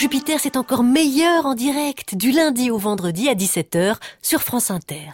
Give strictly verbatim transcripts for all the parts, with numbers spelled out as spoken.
Jupiter, c'est encore meilleur en direct, du lundi au vendredi à dix-sept heures sur France Inter.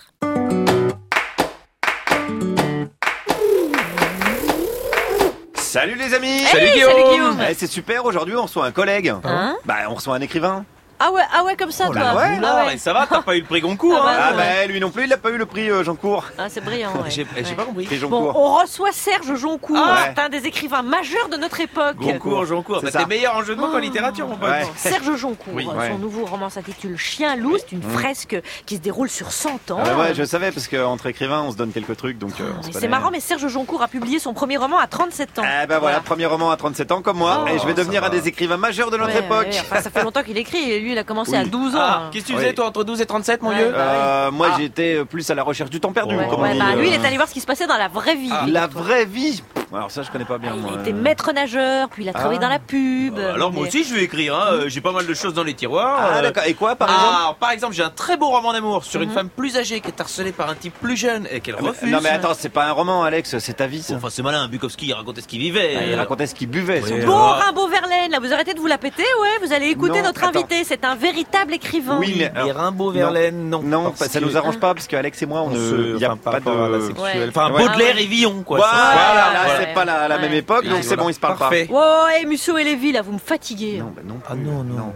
Salut les amis. Hey, Salut Guillaume, salut Guillaume. Eh, C'est super, aujourd'hui on reçoit un collègue. Hein Bah on reçoit un écrivain. Ah ouais, ah ouais, comme ça, Oh toi. là, ouais. Ah ouais. Et ça va, t'as pas eu le prix Goncourt, Ah bah, hein Ah ouais. bah lui non plus, il a pas eu le prix euh, Joncourt. Ah, c'est brillant, ouais. J'ai j'ai Ouais. pas compris. Prix Bon, Joncourt. on reçoit Serge Joncourt, Ah ouais. c'est un des écrivains majeurs de notre époque. Goncourt, Joncourt, C'est bah, ça. t'es meilleur en jeu de mots qu'en littérature, mon pote. Ouais. Serge Joncourt, Oui. son Ouais. nouveau roman s'intitule Chien-loup, c'est une fresque qui se déroule sur cent ans. Ah bah ouais, je savais parce qu'entre écrivains on se donne quelques trucs donc euh, on se Et connaît. c'est marrant, mais Serge Joncourt a publié son premier roman à trente-sept ans. Ah bah voilà, premier roman à trente-sept ans comme moi Oh, et je vais ça devenir va. un des écrivains majeurs de notre Ouais, époque. ouais, enfin, ça fait longtemps qu'il écrit et lui il a commencé Oui. à douze ans. Ah, hein. qu'est-ce que tu Oui. faisais, toi, entre douze et trente-sept, mon Ouais. vieux Euh, moi Ah. j'étais plus à la recherche du temps perdu Ouais, comme ouais, on dit. bah, lui il euh. est allé voir ce qui se passait dans la vraie vie. Ah. La vraie vie. Alors ça je connais pas bien moi. Il était maître nageur, puis il a travaillé Ah. dans la pub. Euh, Alors moi Mais- aussi je vais écrire, hein. euh, j'ai pas mal de choses dans les tiroirs. Ah euh, d'accord, et quoi par ah, exemple alors, par exemple, j'ai un très beau roman d'amour sur une Mhm. femme plus âgée qui est harcelée par un type plus jeune et qu'elle refuse. Non mais attends, c'est pas un roman Alex, c'est ta vie ça. Enfin, c'est malin, Bukowski, il racontait ce qu'il vivait. Ah, il racontait ce qu'il buvait. Oui. surtout. Bon, Ah. Rimbaud Verlaine, là, vous arrêtez de vous la péter, ouais, vous allez écouter Non, notre attends. invité, c'est un véritable écrivain. Oui, mais Et alors, Rimbaud Verlaine, non. non, parce ça que- nous arrange pas parce qu'Alex et moi on on ne, se- il y a enfin, par pas rapport à la de. sexuelle. Ouais. Enfin, Ouais. Baudelaire Ah ouais. et Villon, quoi. Voilà, ça. là ouais, c'est pas la, la ouais. même époque, donc Et c'est voilà. bon, il se parle Parfait. Ouais, Musso et Lévy, là, vous me fatiguez. pas. Non, bah non. Ah plus. non, non.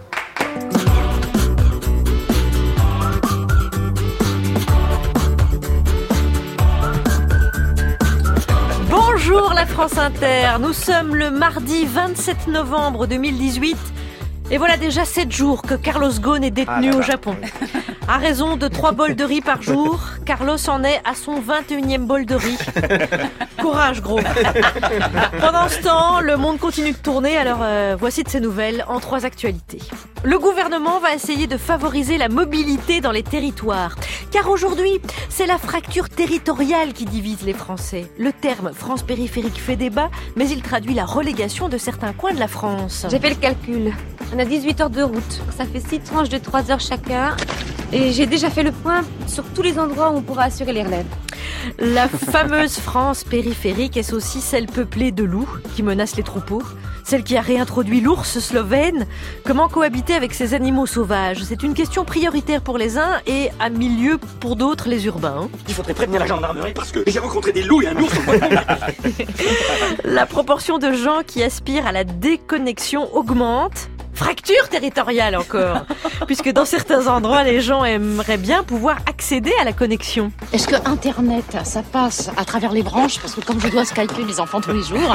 Bonjour la France Inter, nous sommes le mardi vingt-sept novembre deux mille dix-huit et voilà déjà sept jours que Carlos Ghosn est détenu Ah là au là. Japon. À raison de trois bols de riz par jour, Carlos en est à son vingt et unième bol de riz. Courage gros. Pendant ce temps, le monde continue de tourner, alors euh, voici de ces nouvelles en trois actualités. Le gouvernement va essayer de favoriser la mobilité dans les territoires. Car aujourd'hui, c'est la fracture territoriale qui divise les Français. Le terme France périphérique fait débat, mais il traduit la relégation de certains coins de la France. J'ai fait le calcul. On a dix-huit heures de route. Ça fait six tranches de trois heures chacun. Et j'ai déjà fait le point sur tous les endroits où on pourra assurer les relèves. La fameuse France périphérique est aussi celle peuplée de loups qui menacent les troupeaux, celle qui a réintroduit l'ours slovène. Comment cohabiter avec ces animaux sauvages ? C'est une question prioritaire pour les uns et à milieu pour d'autres, les urbains. Il faudrait prévenir la gendarmerie parce que j'ai rencontré des loups et un ours au bois de Boulogne. La proportion de gens qui aspirent à la déconnexion augmente. Fracture territoriale encore, puisque dans certains endroits, les gens aimeraient bien pouvoir accéder à la connexion. Est-ce que Internet, ça passe à travers les branches? Parce que comme je dois skyper mes enfants tous les jours...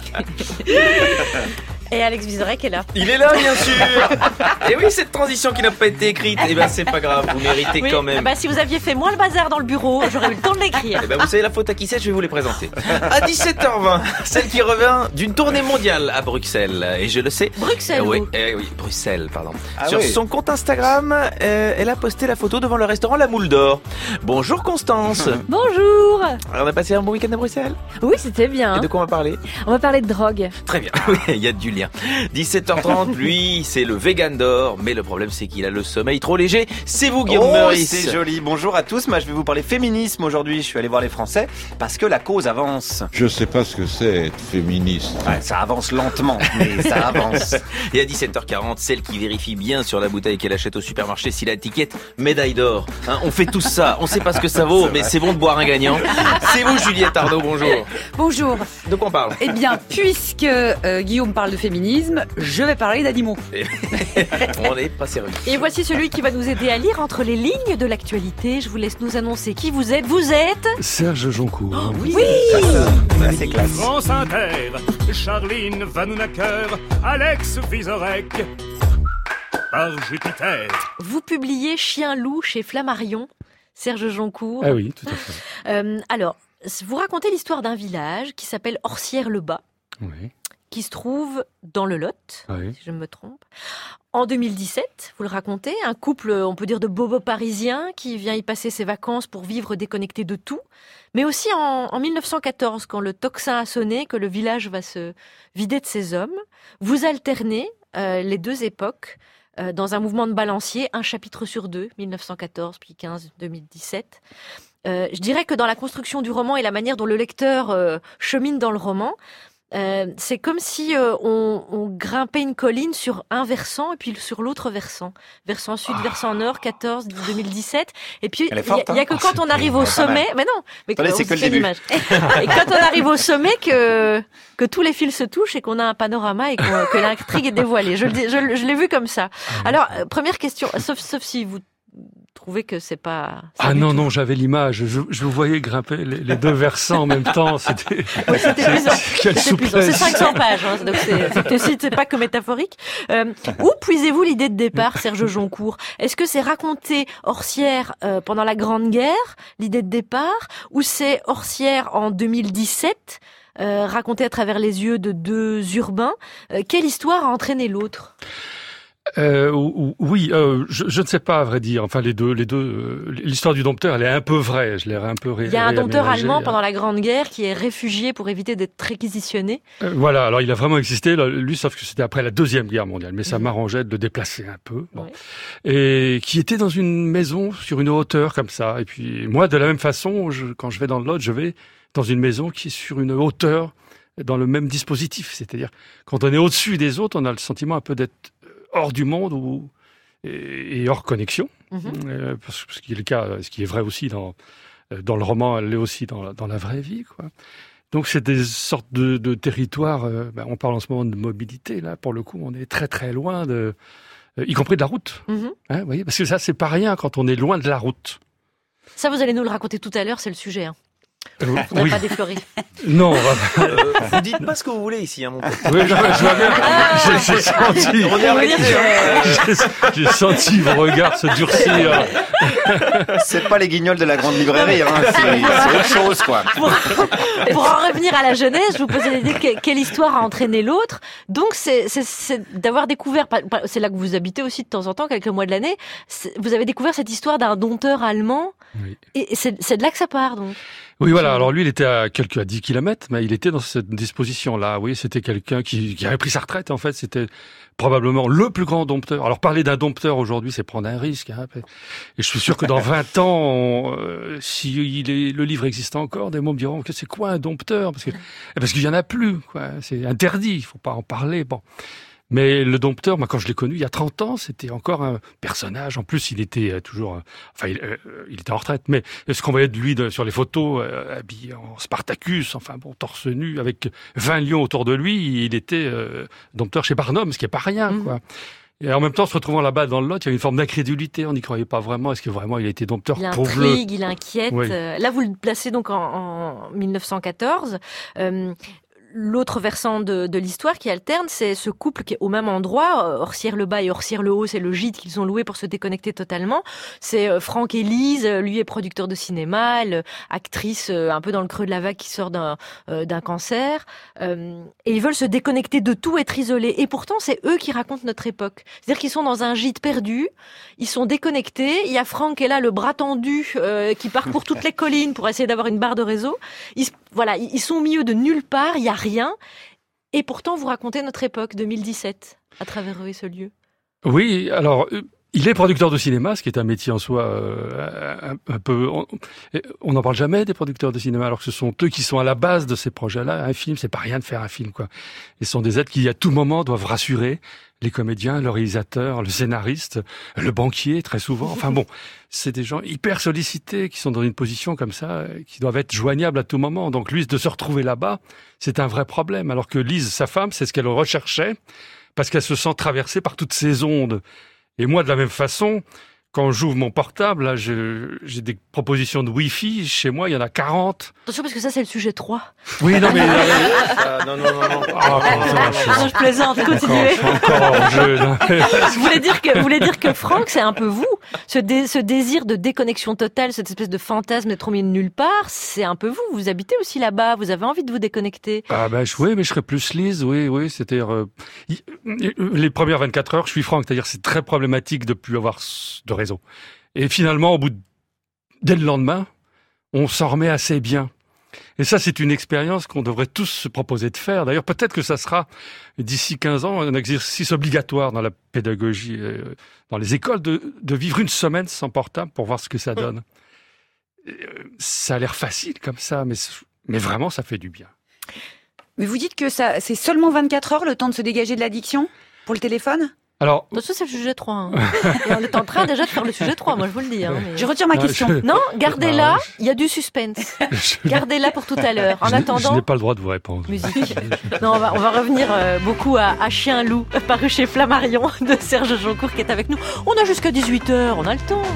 Et Alex Vizorek est là. Il est là, bien sûr. Et oui, cette transition qui n'a pas été écrite, eh ben c'est pas grave, vous méritez Oui, quand même. ah bah, si vous aviez fait moins le bazar dans le bureau, j'aurais eu le temps de l'écrire. Eh ben, vous savez la faute à qui c'est, je vais vous les présenter. À dix-sept heures vingt, celle qui revient d'une tournée mondiale à Bruxelles. Et je le sais. Bruxelles, Eh oui, vous. eh oui, Bruxelles, pardon. Ah Sur oui. son compte Instagram, euh, elle a posté la photo devant le restaurant La Moule d'Or. Bonjour Constance. Bonjour. Alors, on a passé un bon week-end à Bruxelles. Oui, c'était bien. Et de quoi on va parler? On va parler de drogue. Très bien, oui, il y a du lien. dix-sept heures trente, lui, c'est le vegan d'or. Mais le problème, c'est qu'il a le sommeil trop léger. C'est vous, Guillaume Oh, Meurice. c'est joli. Bonjour à tous. Moi, je vais vous parler féminisme aujourd'hui. Je suis allé voir les Français parce que la cause avance. Je sais pas ce que c'est être féministe. Ouais, ça avance lentement, mais ça avance. Et à dix-sept heures quarante, celle qui vérifie bien sur la bouteille qu'elle achète au supermarché si l'étiquette médaille d'or. Hein, on fait tous ça. On sait pas ce que ça vaut, mais c'est bon de boire un gagnant. C'est vous, Juliette Arnaud. Bonjour. Bonjour. De quoi on parle? Eh bien, puisque euh, Guillaume parle de féminisme, je vais parler d'animaux. On n'est pas sérieux. Et voici celui qui va nous aider à lire entre les lignes de l'actualité. Je vous laisse nous annoncer qui vous êtes. Vous êtes... Serge Joncourt. Oui, Là, c'est classe. France Inter, Charline Vanhoenacker, Alex Vizorek, par Jupiter. Vous publiez Chien-loup chez Flammarion, Serge Joncourt. Ah oui, tout à fait. Euh, alors, vous racontez l'histoire d'un village qui s'appelle Orsières-le-Bas, Oui, qui se trouve dans le Lot, oui. si je me trompe. En deux mille dix-sept, vous le racontez, un couple, on peut dire, de bobos parisiens qui vient y passer ses vacances pour vivre déconnecté de tout. Mais aussi en, en mille neuf cent quatorze, quand le tocsin a sonné, que le village va se vider de ses hommes. Vous alternez euh, les deux époques euh, dans un mouvement de balancier, un chapitre sur deux, mille neuf cent quatorze, puis quinze, deux mille dix-sept. Euh, je dirais que dans la construction du roman et la manière dont le lecteur euh, chemine dans le roman, Euh, c'est comme si euh, on, on grimpait une colline sur un versant et puis sur l'autre versant. Versant sud, Ah. versant nord, quatorze, deux mille dix-sept. Et puis, il Elle est n'y a, forte, hein. y a que Ah, quand c'est on arrive au pas mal. sommet... Mais non, mais Attendez, on c'est se que le fait début. l'image. Et quand on arrive au sommet, que, que tous les fils se touchent et qu'on a un panorama et qu'on- que l'intrigue est dévoilée. Je, le dis- je, le- je l'ai vu comme ça. Alors, euh, première question, sauf, sauf si vous trouvez que c'est pas... c'est Ah du non, tout. non, j'avais l'image. Je, je vous voyais grimper les, les deux versants en même temps. C'était. Oui, c'était c'est- épuisant. Quelle C'est épuisant. C'est souplesse. cinq cents pages, hein, donc c'est c'est aussi, c'est pas que métaphorique. Euh, où puisez-vous l'idée de départ, Serge Joncourt? Est-ce que c'est raconter Orsières euh, pendant la Grande Guerre, l'idée de départ, ou c'est Orsières en deux mille dix-sept, euh, racontée à travers les yeux de deux urbains? Euh, quelle histoire a entraîné l'autre? Euh, ou- ou- oui, euh, je, je ne sais pas à vrai dire. Enfin, les deux, les deux. euh, L'histoire du dompteur, elle est un peu vraie. Je l'ai un peu ré, Il y a un dompteur réaménagée. allemand pendant la Grande Guerre qui est réfugié pour éviter d'être réquisitionné. Euh, voilà. Alors, il a vraiment existé. là, Lui, sauf que c'était après la deuxième guerre mondiale, mais ça Mhm. m'arrangeait de le déplacer un peu. Bon. Ouais. Et qui était dans une maison sur une hauteur comme ça. Et puis moi, de la même façon, je, quand je vais dans le Lot, je vais dans une maison qui est sur une hauteur dans le même dispositif. C'est-à-dire, quand on est au-dessus des autres, on a le sentiment un peu d'être hors du monde ou et, et hors connexion. Mhm. Euh, parce, ce qui est le cas, ce qui est vrai aussi dans euh, dans le roman, elle l'est aussi dans, la- dans la vraie vie, quoi. Donc c'est des sortes de, de territoires. euh, ben, on parle en ce moment de mobilité. Là, pour le coup, on est très très loin de, euh, y compris de la route. Mhm. Hein, vous voyez, parce que ça, c'est pas rien quand on est loin de la route. Ça, vous allez nous le raconter tout à l'heure, c'est le sujet. Hein. Euh, On va oui. pas déflorer. Non, on va- Euh, vous dites pas ce que vous voulez ici, hein, mon pote. oui, je, je vois bien. J'ai- J'ai senti, On est arrêté, hein. j'ai- j'ai senti vos regards se durcir. C'est pas les guignols de la grande librairie, hein. c'est, c'est autre chose, quoi. pour, pour en revenir à la jeunesse, je vous posais l'idée que, quelle histoire a entraîné l'autre. Donc, c'est, c'est, c'est d'avoir découvert, pas- pas- c'est là que vous habitez aussi de temps en temps, quelques mois de l'année, c'est- vous avez découvert cette histoire d'un dompteur allemand, Oui. et c'est, c'est de là que ça part, donc. Oui, voilà. Alors lui, il était à quelques à dix kilomètres, mais il était dans cette disposition-là. Oui, c'était quelqu'un qui, qui avait pris sa retraite. En fait, c'était probablement le plus grand dompteur. Alors parler d'un dompteur aujourd'hui, c'est prendre un risque. Hein. Et je suis sûr que dans vingt ans, on, euh, si il est, le livre existe encore, des mots me diront que c'est quoi un dompteur, parce que parce qu'il y en a plus. Quoi. C'est interdit. Il faut pas en parler. Bon. Mais le dompteur, moi, quand je l'ai connu il y a trente ans, c'était encore un personnage. En plus, il était euh, toujours, euh, enfin, il, euh, il était en retraite. Mais ce qu'on voyait de lui de, sur les photos, euh, habillé en Spartacus, enfin bon, torse nu, avec vingt lions autour de lui, il était euh, dompteur chez Barnum, ce qui est pas rien, Mhm. quoi. Et en même temps, se retrouvant là-bas dans le Lot, il y avait une forme d'incrédulité. On n'y croyait pas vraiment. Est-ce que vraiment il a été dompteur? Il Prouve-le. intrigue, il inquiète. Oui. Euh, Là, vous le placez donc en, en mille neuf cent quatorze. Euh, L'autre versant de, de l'histoire qui alterne, c'est ce couple qui est au même endroit. Orsières-le-Bas et Orsières-le-Haut, c'est le gîte qu'ils ont loué pour se déconnecter totalement. C'est euh, Franck et Lise, euh, lui est producteur de cinéma, elle, actrice euh, un peu dans le creux de la vague qui sort d'un euh, d'un cancer. Euh, et ils veulent se déconnecter de tout, être isolés. Et pourtant, c'est eux qui racontent notre époque. C'est-à-dire qu'ils sont dans un gîte perdu, ils sont déconnectés. Il y a Franck qui est là, le bras tendu, euh, qui parcourt toutes les collines pour essayer d'avoir une barre de réseau. Ils, se- voilà, ils ils sont au milieu de nulle part, il y a rien. Et pourtant, vous racontez notre époque, deux mille dix-sept, à travers eux et ce lieu. Oui, alors euh, il est producteur de cinéma, ce qui est un métier en soi euh, un, un peu. On n'en parle jamais des producteurs de cinéma, alors que ce sont eux qui sont à la base de ces projets-là. Un film, c'est pas rien de faire un film, quoi. Et ce sont des êtres qui, à tout moment, doivent rassurer les comédiens, le réalisateur, le scénariste, le banquier, très souvent. Enfin bon, c'est des gens hyper sollicités qui sont dans une position comme ça, qui doivent être joignables à tout moment. Donc lui, de se retrouver là-bas, c'est un vrai problème. Alors que Lise, sa femme, c'est ce qu'elle recherchait, parce qu'elle se sent traversée par toutes ces ondes. Et moi, de la même façon, quand j'ouvre mon portable, là, je, j'ai des propositions de Wi-Fi. Chez moi, il y en a quarante. Attention, parce que ça, c'est le sujet trois. Oui, non, mais... Ah, non, non, non, non. Ah, comment ça va, je- Ah non, je plaisante, continuez. Encore, encore en jeu, non. Je voulais dire que, vous voulez dire que Franck, c'est un peu vous. Ce, dé- ce désir de déconnexion totale, cette espèce de fantasme d'être au milieu de nulle part, c'est un peu vous. Vous habitez aussi là-bas, vous avez envie de vous déconnecter. Ah ben je- oui, mais je serais plus Lise, oui, oui, c'est-à-dire euh, y- les premières vingt-quatre heures, je suis Franck, c'est-à-dire c'est très problématique de plus avoir s- de réseau. Et finalement, au bout de, dès le lendemain, on s'en remet assez bien. Et ça, c'est une expérience qu'on devrait tous se proposer de faire. D'ailleurs, peut-être que ça sera, d'ici quinze ans, un exercice obligatoire dans la pédagogie, euh, dans les écoles, de, de vivre une semaine sans portable pour voir ce que ça donne. Et, euh, ça a l'air facile comme ça, mais, mais vraiment, ça fait du bien. Mais vous dites que ça, c'est seulement vingt-quatre heures le temps de se dégager de l'addiction pour le téléphone ? Alors, ça c'est le sujet trois. Hein. Et on est en train déjà de faire le sujet trois, moi je vous le dis. Hein, mais... Je retire ma non, question. Je... Non, gardez-la, non, il y a du suspense. je... Gardez-la pour tout à l'heure. En je attendant... Je n'ai pas le droit de vous répondre. Musique. Non, on va, on va revenir euh, beaucoup à, à Chien Loup, paru chez Flammarion, de Serge Joncourt qui est avec nous. On a jusqu'à dix-huit heures, on a le temps.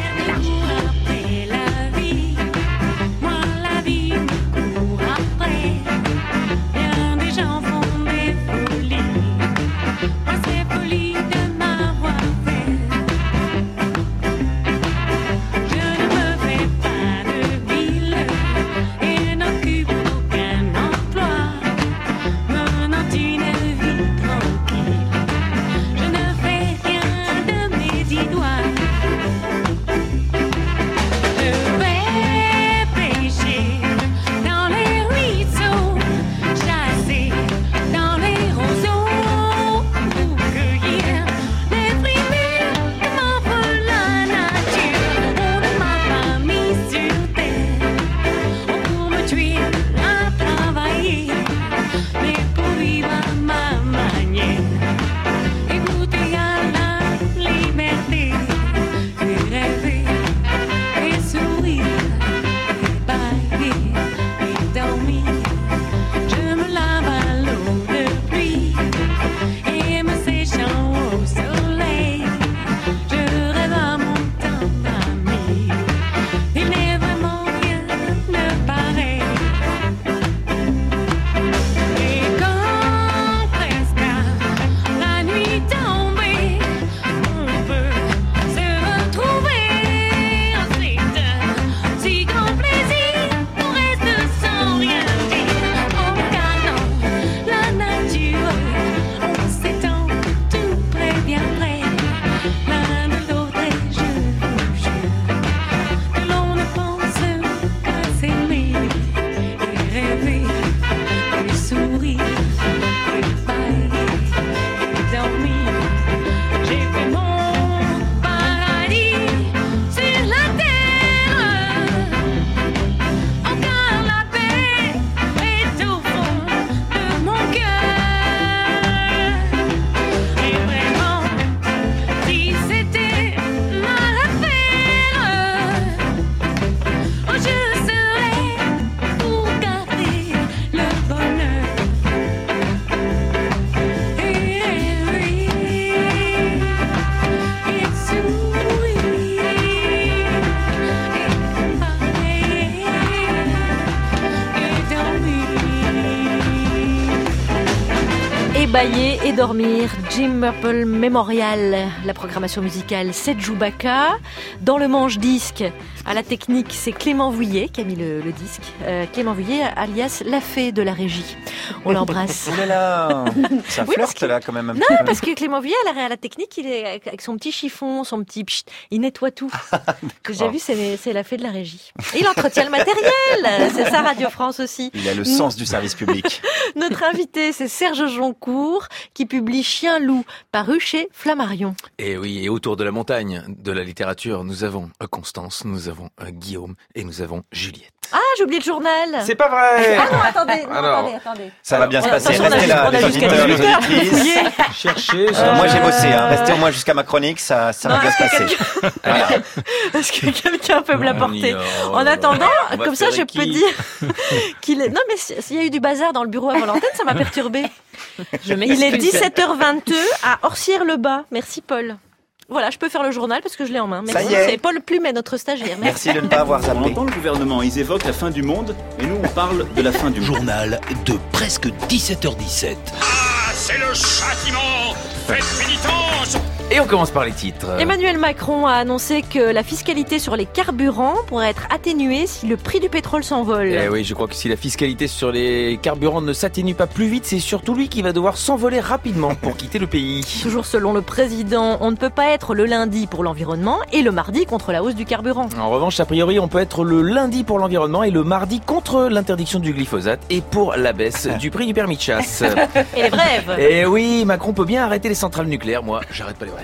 Bailler et dormir, Jim Murple Memorial, la programmation musicale c'est Djoubaka. Dans le manche disque, à la technique, c'est Clément Vouillet qui a mis le, le disque. Euh, Clément Vouillet, alias la fée de la régie. On l'embrasse. Oh là là, ça Oui, flirte que... là quand même. Non, parce que Clément Vouillet, à la, à la technique, il est avec son petit chiffon, son petit pchit, il nettoie tout. J'ai vu, c'est, c'est la fée de la régie. Et il entretient le matériel. C'est ça, Radio France aussi. Il a le sens du service public. Notre invité, c'est Serge Joncourt, qui publie Chien Loup, paru chez Flammarion. Et oui, et autour de la montagne de la littérature, nous avons Constance, nous avons Guillaume et nous avons Juliette. Ah, j'ai oublié le journal. C'est pas vrai. Ah non, attendez, non, Alors, attendez, attendez. Ça va bien se passer. Attention, Restez là, on a les jusqu'à auditeurs, les dix-huit heures. auditrices. Cherchez. Euh, moi j'ai bossé, hein. Restez au moins jusqu'à ma chronique, ça, ça Non, va bien se passer. quelqu'un... Voilà. Est-ce que quelqu'un peut me l'apporter? Oh, En attendant, on va comme ça, faire je qui peux dire qu'il est... Non, mais s'il y a eu du bazar dans le bureau avant l'antenne, ça m'a perturbé. Je Il est dix-sept heures vingt-deux à Orcières-le-Bas. Merci, Paul. Voilà, je peux faire le journal parce que je l'ai en main. Merci. Ça y est. C'est Paul Plumet, notre stagiaire. Merci. Merci de ne pas avoir On zappé. entend le gouvernement, ils évoquent la fin du monde, et nous on parle de la fin du monde. Journal de presque dix-sept heures dix-sept. Ah, c'est le châtiment. Faites pénitence. Et on commence par les titres. Emmanuel Macron a annoncé que la fiscalité sur les carburants pourrait être atténuée si le prix du pétrole s'envole. Eh oui, je crois que si la fiscalité sur les carburants ne s'atténue pas plus vite, c'est surtout lui qui va devoir s'envoler rapidement pour quitter le pays. Toujours selon le président, on ne peut pas être le lundi pour l'environnement et le mardi contre la hausse du carburant. En revanche, a priori, on peut être le lundi pour l'environnement et le mardi contre l'interdiction du glyphosate et pour la baisse du prix du permis de chasse. Et les brèves. Eh oui, Macron peut bien arrêter les centrales nucléaires, moi, j'arrête pas les brèves.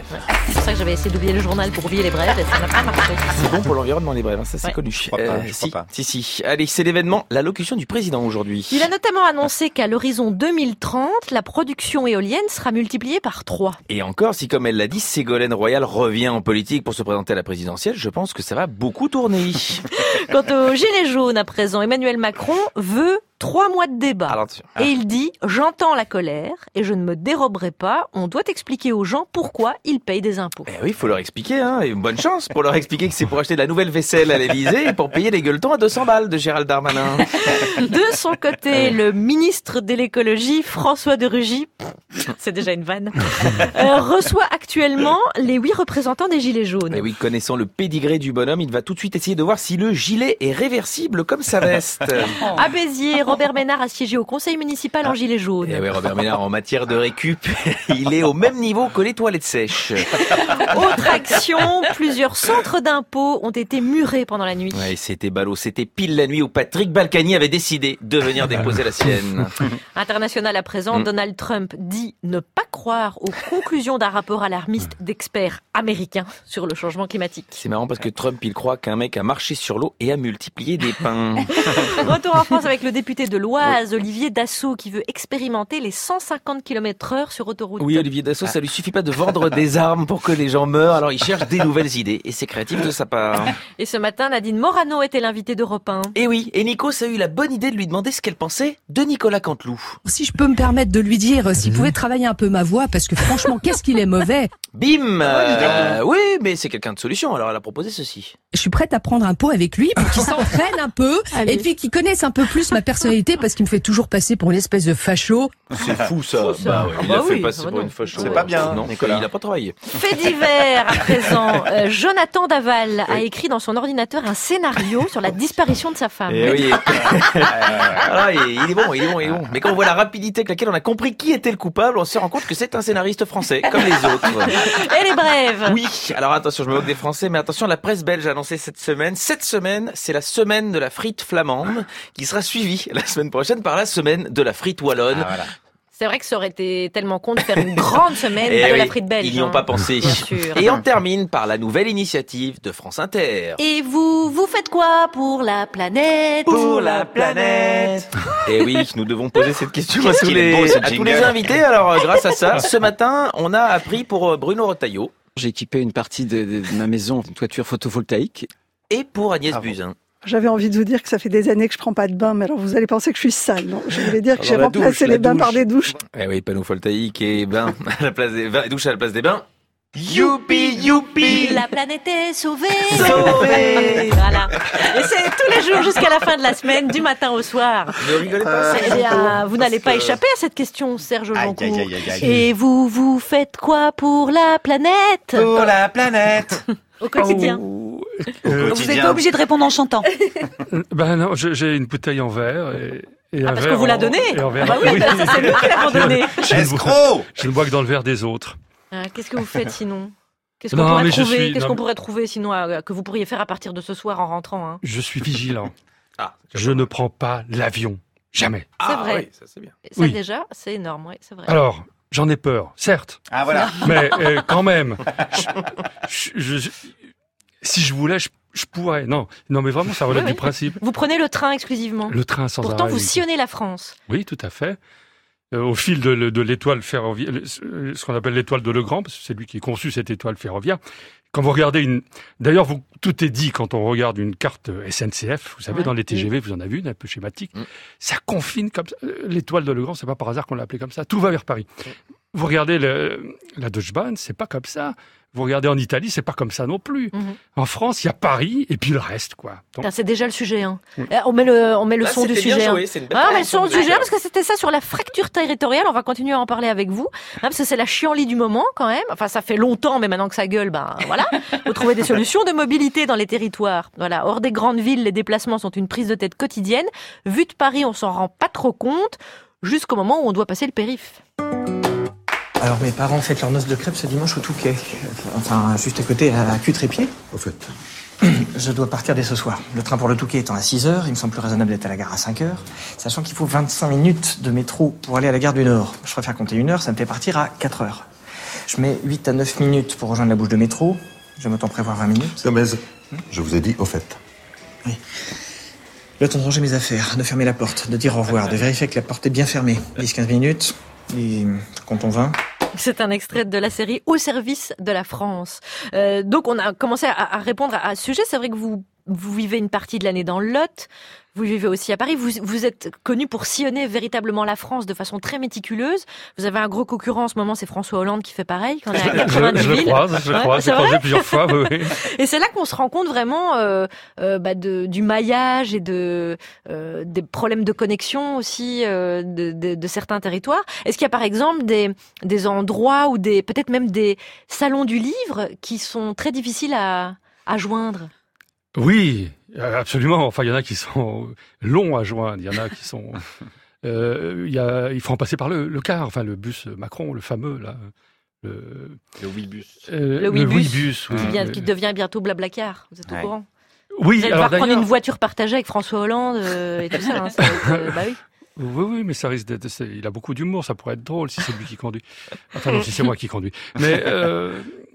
brèves. Ouais. C'est pour ça que j'avais essayé d'oublier le journal pour oublier les brèves et ça n'a pas marché. C'est bon pour l'environnement, les brèves, hein, ça c'est Ouais. connu. Je crois pas, je si, crois pas. si, si. Allez, c'est l'événement, l'allocution du président aujourd'hui. Il a notamment annoncé qu'à l'horizon deux mille trente, la production éolienne sera multipliée par trois. Et encore, si comme elle l'a dit, Ségolène Royal revient en politique pour se présenter à la présidentielle, je pense que ça va beaucoup tourner. Quant aux gilets jaunes à présent, Emmanuel Macron veut trois mois de débat. Alors, attention. Et il dit « J'entends la colère et je ne me déroberai pas. On doit expliquer aux gens pourquoi ils payent des impôts. Eh oui, il faut leur expliquer, hein, et bonne chance pour leur expliquer que c'est pour acheter de la nouvelle vaisselle à l'Élysée et pour payer les gueuletons à deux cents balles de Gérald Darmanin. » De son côté, le ministre de l'écologie, François de Rugy, c'est déjà une vanne, euh, reçoit actuellement les huit représentants des gilets jaunes. Et oui, connaissant le pédigré du bonhomme, il va tout de suite essayer de voir si le gilet est réversible comme sa veste. À Béziers, Robert Ménard a siégé au conseil municipal en gilet jaune. Et oui, Robert Ménard, en matière de récup, il est au même niveau que les toilettes sèches. Autre action, plusieurs centres d'impôts ont été murés pendant la nuit. Ouais, c'était ballot, c'était pile la nuit où Patrick Balkany avait décidé de venir déposer la sienne. International à présent, Mm. Donald Trump dit ne pas croire aux conclusions d'un rapport alarmiste d'experts américains sur le changement climatique. C'est marrant parce que Trump, il croit qu'un mec a marché sur l'eau et a multiplié des pains. Retour en France avec le député de l'Oise, Olivier Dassault, qui veut expérimenter les cent cinquante kilomètres heure sur autoroute. Oui, Olivier Dassault, ça lui suffit pas de vendre des armes pour que les gens meurent, alors il cherche des nouvelles idées et c'est créatif de sa part. Et ce matin, Nadine Morano était l'invitée d'Europe un. Et oui, et Nikos a eu la bonne idée de lui demander ce qu'elle pensait de Nicolas Canteloup. Si je peux me permettre de lui dire s'il pouvait travailler un peu ma voix, parce que franchement, qu'est-ce qu'il est mauvais. Bim euh, Oui, mais c'est quelqu'un de solution, alors elle a proposé ceci. Je suis prête à prendre un pot avec lui pour qu'il s'entraîne un peu et puis qu'il connaisse un peu plus ma personnalité parce qu'il me fait toujours passer pour une espèce de facho. C'est fou ça. Bah, ouais, Ah il bah a fait oui, passer ah bah pour non. une facho. C'est pas bien, Non, Nicolas. il a pas travaillé. Fait divers à présent. Euh, Jonathan Daval a écrit dans son ordinateur un scénario sur la disparition de sa femme. Et oui. Ah, il il est bon, il est bon, il est bon. Mais quand on voit la rapidité avec laquelle on a compris qui était le coupable, on se rend compte que c'est un scénariste français, comme les autres. Et les brèves. Oui, alors attention, je me moque des Français, mais attention, la presse belge a annoncé cette semaine. Cette semaine, c'est la semaine de la frite flamande, qui sera suivie la semaine prochaine par la semaine de la frite wallonne. Ah, voilà. C'est vrai que ça aurait été tellement con de faire une grande semaine Eh de oui, la frite belge. ils n'y ont hein. pas pensé. Bien sûr. Et on termine par la nouvelle initiative de France Inter. Et vous, vous faites quoi pour la planète? Pour la planète. Et oui, nous devons poser cette question à tous, qu'il est les, beau, ce à tous jingle. les invités. Alors, euh, grâce à ça, ce matin, on a appris pour euh, Bruno Retailleau J'ai équipé une partie de, de ma maison d'une toiture photovoltaïque. et pour Agnès Ah bon. Buzyn. J'avais envie de vous dire que ça fait des années que je prends pas de bain, mais alors vous allez penser que je suis sale. Non, je voulais dire que Alors, j'ai la remplacé douche, les la bains douche. par des douches. Eh oui, panneau photovoltaïque et bain à la place des bains, douche à la place des bains. Youpi, youpi. La planète est sauvée. Sauvée. Voilà. Et c'est tous les jours jusqu'à la fin de la semaine, du matin au soir. Ne rigolez pas. Euh, c'est Eh bien, vous n'allez pas que- échapper à cette question, Serge Aïe, Joncourt. aïe, aïe, aïe, aïe. Et vous, vous faites quoi pour la planète? Pour la planète. Au quotidien. Oh, Au euh, Vous quotidien. n'êtes pas obligé de répondre en chantant. ben non, je- j'ai une bouteille en verre et, et Ah, un parce verre que vous la en- donnez. et en verre- Ah bah oui, oui. bah ça c'est nous qui l'avons donné. Je ne bois- Escroc. je ne bois que dans le verre des autres. Ah, Qu'est-ce que vous faites sinon? Qu'est-ce qu'on Non, pourrait mais je trouver suis- Qu'est-ce non, qu'on mais- pourrait trouver sinon euh, que vous pourriez faire à partir de ce soir en rentrant hein? Je suis vigilant. Ah, Je ne prends pas l'avion. Jamais. C'est Ah, vrai. oui, ça c'est bien. Ça Oui. déjà, c'est énorme, oui, c'est vrai. Alors, j'en ai peur, certes. Ah voilà. Mais euh, quand même, je- je- je- si je voulais, je, je pourrais. Non, non, mais vraiment, ça relève Oui, oui. du principe. Vous prenez le train exclusivement. Le train sans Pourtant, arrêt. vous sillonnez la France. Oui, tout à fait. Euh, au fil de, de l'étoile ferroviaire, le- ce qu'on appelle l'étoile de Legrand, parce que c'est lui qui a conçu cette étoile ferroviaire. Quand vous regardez une, d'ailleurs, vous, tout est dit quand on regarde une carte S N C F. Vous savez, Ouais. dans les T G V, vous en avez une un peu schématique. Mm. Ça confine comme ça. Euh, L'étoile de Legrand, c'est pas par hasard qu'on l'a appelée comme ça. Tout va vers Paris. Vous regardez le, la Deutsche Bahn, c'est pas comme ça. Vous regardez en Italie, c'est pas comme ça non plus. Mhm. En France, il y a Paris et puis le reste, quoi. Donc, Là, c'est déjà le sujet. Hein. Oui. Euh, On met le, on met le Là, son du c'était bien sujet. joué, hein. c'est une belle Ah, mais le son présentation du de sujet, sujet. parce que c'était ça sur la fracture territoriale. On va continuer à en parler avec vous, hein, parce que c'est la chienlit du moment quand même. Enfin, ça fait longtemps, mais maintenant que ça gueule, ben voilà. Faut trouver des solutions de mobilité dans les territoires. Voilà, hors des grandes villes, les déplacements sont une prise de tête quotidienne. Vu de Paris, on s'en rend pas trop compte, jusqu'au moment où on doit passer le périph'. Alors mes parents fêtent leur noce de crêpes ce dimanche au Touquet. Enfin, juste à côté, à Cutrépied. Au fait. Je dois partir dès ce soir. Le train pour le Touquet étant à six heures, il me semble plus raisonnable d'être à la gare à cinq heures. Sachant qu'il faut vingt-cinq minutes de métro pour aller à la gare du Nord. Je préfère compter une heure, ça me fait partir à quatre heures. Je mets huit à neuf minutes pour rejoindre la bouche de métro. J'aime autant prévoir vingt minutes. Gomez, je vous ai dit au fait. Oui. Le temps de ranger mes affaires, de fermer la porte, de dire au revoir, de vérifier que la porte est bien fermée. dix à quinze minutes. Et comptons vingt. C'est un extrait de la série Au service de la France. Euh, donc on a commencé à, à répondre à, à ce sujet. C'est vrai que vous, vous vivez une partie de l'année dans le Lot. Vous vivez aussi à Paris. Vous, vous êtes connu pour sillonner véritablement la France de façon très méticuleuse. Vous avez un gros concurrent en ce moment, c'est François Hollande qui fait pareil. Quand on est à quatre-vingt-dix je, je le croise, je le ouais, croise, j'ai croisé plusieurs fois. Oui, oui. Et c'est là qu'on se rend compte vraiment euh, euh, bah de, du maillage et de euh, des problèmes de connexion aussi euh, de, de, de certains territoires. Est-ce qu'il y a par exemple des, des endroits ou des peut-être même des salons du livre qui sont très difficiles à, à joindre? Oui, absolument. Enfin, il y en a qui sont longs à joindre. Il y en a qui sont. Euh, il, y a, il faut en passer par le, le car, enfin le bus Macron, le fameux là. Le, le Ouibus. Euh, le Ouibus, oui. qui, vient, qui devient bientôt Blablacar. Vous êtes ouais. au courant? Oui. Vous allez alors devoir prendre une voiture partagée avec François Hollande euh, et tout ça. Hein, ça va être, euh, bah oui. Oui, oui, mais ça risque d'être. Il a beaucoup d'humour. Ça pourrait être drôle si c'est lui qui conduit. Enfin, non, si c'est moi qui conduis. Mais euh,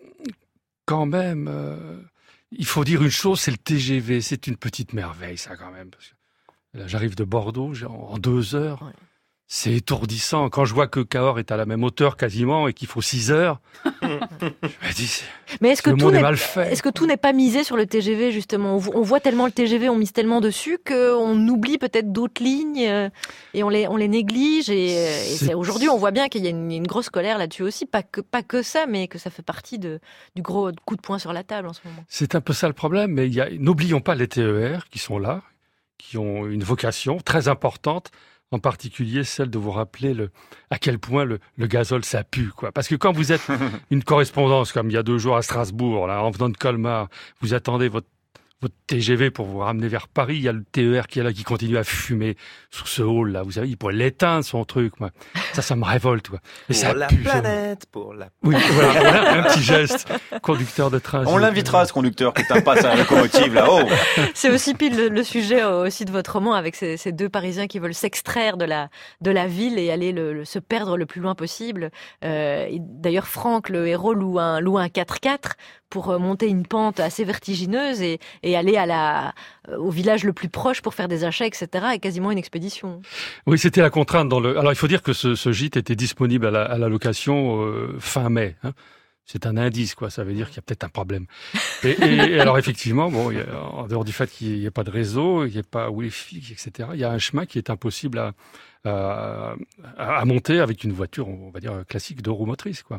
quand même. Euh, Il faut dire une chose, c'est le T G V. C'est une petite merveille, ça, quand même. Parce que là, j'arrive de Bordeaux en deux heures. Ouais. C'est étourdissant. Quand je vois que Cahors est à la même hauteur quasiment et qu'il faut six heures, je me dis, mais est-ce que, le tout monde n'est, est mal fait. Est-ce que tout n'est pas misé sur le T G V, justement? On voit tellement le T G V, on mise tellement dessus qu'on oublie peut-être d'autres lignes et on les, on les néglige. Et, et c'est, aujourd'hui, on voit bien qu'il y a une, une grosse colère là-dessus aussi. Pas que, pas que ça, mais que ça fait partie de, du gros coup de poing sur la table en ce moment. C'est un peu ça le problème, mais il y a, n'oublions pas les T E R qui sont là, qui ont une vocation très importante. En particulier celle de vous rappeler le, à quel point le, le gazole ça pue, quoi. Parce que quand vous êtes une correspondance comme il y a deux jours à Strasbourg, là, en venant de Colmar, vous attendez votre votre T G V pour vous ramener vers Paris, il y a le T E R qui est là, qui continue à fumer sous ce hall là. Vous savez, il pourrait l'éteindre son truc, moi. Ça, ça me révolte, quoi. Et pour ça la pue, planète, ça... pour la. Oui, voilà, voilà, un petit geste. Conducteur de train. On l'invitera, ce conducteur qui tape pas sa locomotive là-haut. C'est aussi pile le, le sujet aussi de votre roman avec ces, ces deux Parisiens qui veulent s'extraire de la de la ville et aller le, le, se perdre le plus loin possible. Euh, et d'ailleurs, Franck, le héros, loue un loue un quatre-quatre pour monter une pente assez vertigineuse et, et aller à la, au village le plus proche pour faire des achats, et cetera. Et quasiment une expédition. Oui, c'était la contrainte dans le. Alors, il faut dire que ce, ce gîte était disponible à la, à la location euh, fin mai. Hein. C'est un indice, quoi. Ça veut dire qu'il y a peut-être un problème. Et, et, et alors, effectivement, bon, il y a, en dehors du fait qu'il n'y ait pas de réseau, il n'y ait pas Wi-Fi, et cetera. Il y a un chemin qui est impossible à, à, à monter avec une voiture, on va dire classique, deux roues motrices, quoi.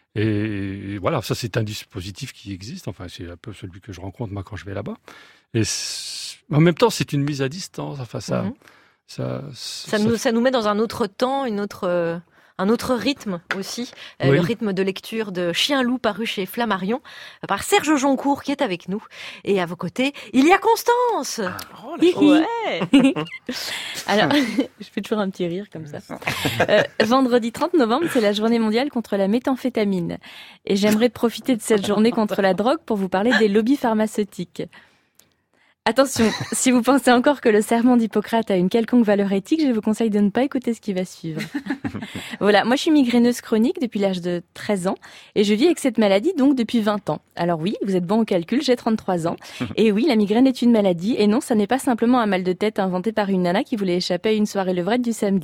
Et voilà, ça c'est un dispositif qui existe, enfin c'est un peu celui que je rencontre moi quand je vais là-bas. Et en même temps, c'est une mise à distance, enfin ça... Mmh. ça, ça, ça, nous, ça nous met dans un autre temps, une autre... Euh... un autre rythme aussi, euh, oui. Le rythme de lecture de Chien-Loup paru chez Flammarion par Serge Joncourt qui est avec nous. Et à vos côtés, il y a Constance. Ah, oh, ouais. Alors, je fais toujours un petit rire comme ça. Euh, vendredi trente novembre, c'est la journée mondiale contre la méthamphétamine. Et j'aimerais profiter de cette journée contre la drogue pour vous parler des lobbies pharmaceutiques. Attention, si vous pensez encore que le serment d'Hippocrate a une quelconque valeur éthique, je vous conseille de ne pas écouter ce qui va suivre. Voilà, moi je suis migraineuse chronique depuis l'âge de treize ans et je vis avec cette maladie donc depuis vingt ans. Alors oui, vous êtes bon au calcul, j'ai trente-trois ans. Et oui, la migraine est une maladie et non, ça n'est pas simplement un mal de tête inventé par une nana qui voulait échapper à une soirée levrette du samedi.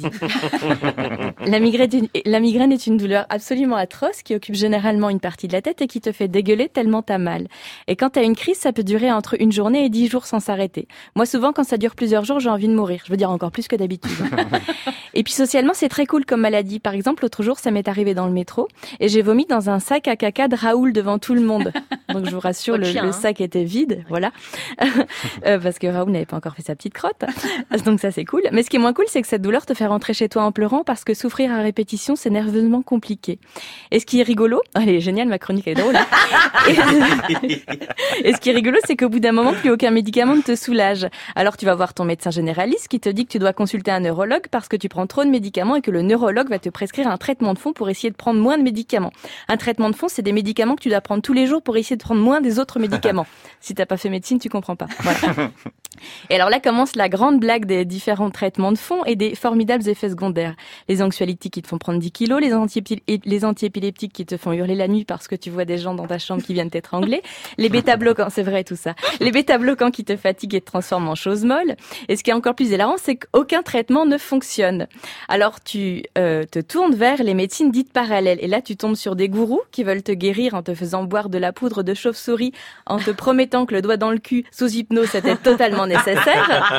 La migraine, la migraine est une douleur absolument atroce qui occupe généralement une partie de la tête et qui te fait dégueuler tellement t'as mal. Et quand t'as une crise, ça peut durer entre une journée et dix jours sans s'arrêter. Moi, souvent, quand ça dure plusieurs jours, j'ai envie de mourir. Je veux dire encore plus que d'habitude. Et puis, socialement, c'est très cool comme maladie. Par exemple, l'autre jour, ça m'est arrivé dans le métro et j'ai vomi dans un sac à caca de Raoul devant tout le monde. Donc, je vous rassure, le, chien, le sac hein. était vide. Voilà. euh, parce que Raoul n'avait pas encore fait sa petite crotte. Donc, ça, c'est cool. Mais ce qui est moins cool, c'est que cette douleur te fait rentrer chez toi en pleurant parce que souffrir à répétition, c'est nerveusement compliqué. Et ce qui est rigolo, elle est géniale, ma chronique, elle est drôle. Hein. et, et ce qui est rigolo, c'est qu'au bout d'un moment, plus aucun médicament médicaments te soulagent. Alors tu vas voir ton médecin généraliste qui te dit que tu dois consulter un neurologue parce que tu prends trop de médicaments et que le neurologue va te prescrire un traitement de fond pour essayer de prendre moins de médicaments. Un traitement de fond, c'est des médicaments que tu dois prendre tous les jours pour essayer de prendre moins des autres médicaments. Si t'as pas fait médecine, tu comprends pas. Voilà. Et alors là commence la grande blague des différents traitements de fond et des formidables effets secondaires. Les anxiolytiques qui te font prendre dix kilos, les, anti- les antiépileptiques qui te font hurler la nuit parce que tu vois des gens dans ta chambre qui viennent t'étrangler, les bêta-bloquants, c'est vrai tout ça, les bêta-bloquants qui te fatiguent et te transforment en choses molles. Et ce qui est encore plus hilarant, c'est qu'aucun traitement ne fonctionne. Alors tu euh, te tournes vers les médecines dites parallèles et là tu tombes sur des gourous qui veulent te guérir en te faisant boire de la poudre de chauve-souris, en te promettant que le doigt dans le cul sous hypnose c'était totalement nécessaire.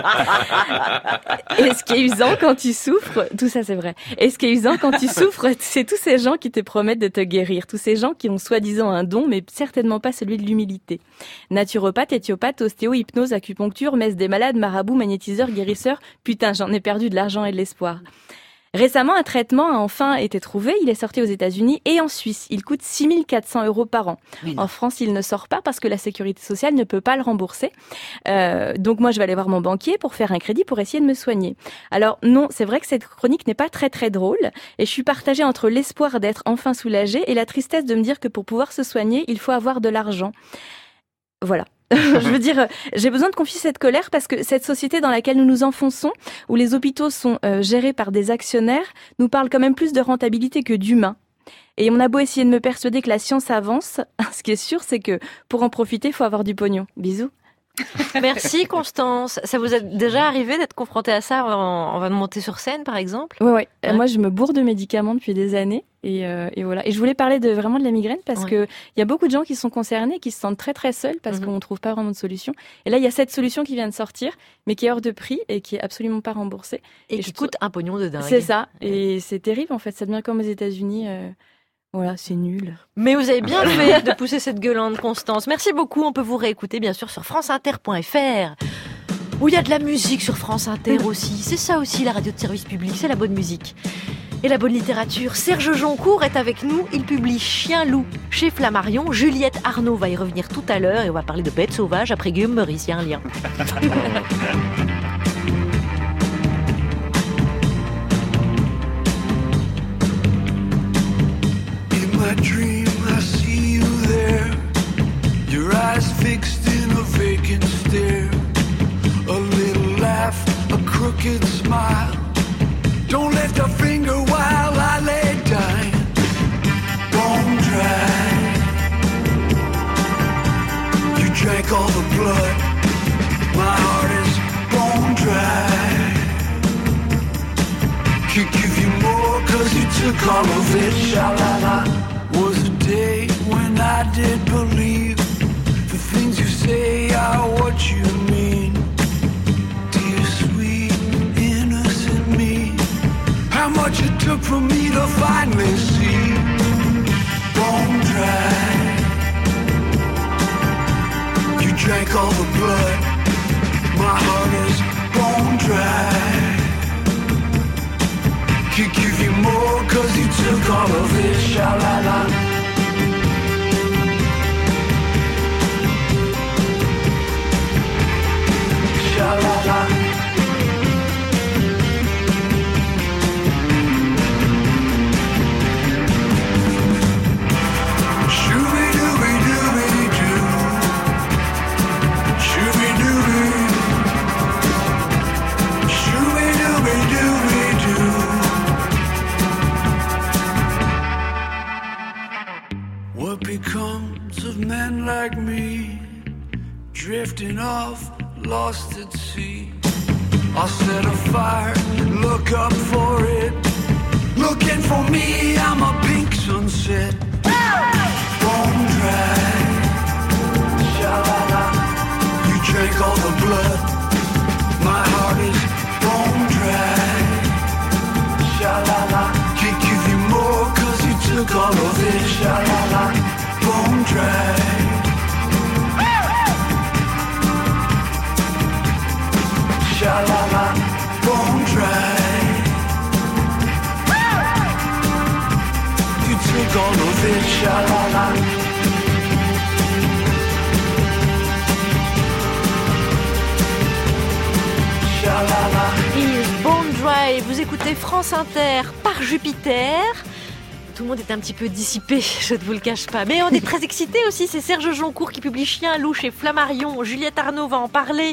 Et ce qui est usant quand tu souffres, tout ça c'est vrai. Et ce qui est usant quand tu souffres, c'est tous ces gens qui te promettent de te guérir, tous ces gens qui ont soi-disant un don, mais certainement pas celui de l'humilité. Naturopathe, éthiopathe, ostéo, hypnose, acupuncture, messe des malades, marabout, magnétiseur, guérisseur. Putain, j'en ai perdu de l'argent et de l'espoir. Récemment, un traitement a enfin été trouvé. Il est sorti aux États-Unis et en Suisse. Il coûte six mille quatre cents euros par an. En France, il ne sort pas parce que la sécurité sociale ne peut pas le rembourser. Euh, donc moi, je vais aller voir mon banquier pour faire un crédit pour essayer de me soigner. Alors non, c'est vrai que cette chronique n'est pas très très drôle et je suis partagée entre l'espoir d'être enfin soulagée et la tristesse de me dire que pour pouvoir se soigner, il faut avoir de l'argent. Voilà. Je veux dire, j'ai besoin de confier cette colère parce que cette société dans laquelle nous nous enfonçons, où les hôpitaux sont euh, gérés par des actionnaires, nous parle quand même plus de rentabilité que d'humain. Et on a beau essayer de me persuader que la science avance, ce qui est sûr, c'est que pour en profiter, il faut avoir du pognon. Bisous. Merci Constance. Ça vous est déjà arrivé d'être confrontée à ça en, en va monter sur scène par exemple? Ouais, ouais. Ouais. Moi, je me bourre de médicaments depuis des années et, euh, et voilà. Et je voulais parler de vraiment de la migraine parce Ouais. que il y a beaucoup de gens qui sont concernés, qui se sentent très très seuls parce Mhm. qu'on trouve pas vraiment de solution. Et là, il y a cette solution qui vient de sortir, mais qui est hors de prix et qui est absolument pas remboursée. Et, Et qui je coûte un pognon de dingue. C'est ça. Et c'est terrible en fait. Ça devient comme aux États-Unis. Euh... Voilà, c'est nul. Mais vous avez bien fait de pousser cette gueulante, Constance. Merci beaucoup. On peut vous réécouter, bien sûr, sur franceinter point f r, où il y a de la musique sur France Inter aussi. C'est ça aussi, la radio de service public. C'est la bonne musique. Et la bonne littérature. Serge Joncourt est avec nous. Il publie Chien-Loup chez Flammarion. Juliette Arnaud va y revenir tout à l'heure et on va parler de bêtes sauvages après Guillaume Meurice. Il y a un lien. In my dream, I see you there. Your eyes fixed in a vacant stare. A little laugh, a crooked smile. Don't lift a finger while I lay dying. Bone dry. You drank all the blood. My heart is bone dry. Could give you more cause you took all of it. Sha-la-la. Was a day when I did believe the things you say are what you mean. Dear sweet innocent me, how much it took for me to finally see. Bone dry. You drank all the blood. My heart is bone dry. Could give you more cause you took all of it. Sha-la-la. Sha-la-la. Shooby-dooby-dooby-doo. Shooby-dooby. Shooby-dooby-dooby-doo. What becomes of men like me, drifting off, lost at sea? I'll set a fire, look up for it. Looking for me, I'm a pink sunset. Bone dry. Sha-la-la. You drank all the blood. My heart is bone dry. Sha-la-la. Can't give you more cause you took all of it. Sha-la-la. Bone dry. Sha-la-la. Bone dry. You took all of it. Sha-la-la. Is Born Dry, vous écoutez France Inter par Jupiter. Tout le monde est un petit peu dissipé, je ne vous le cache pas. Mais on est très excités aussi, c'est Serge Joncourt qui publie Chien loup chez Flammarion. Juliette Arnaud va en parler.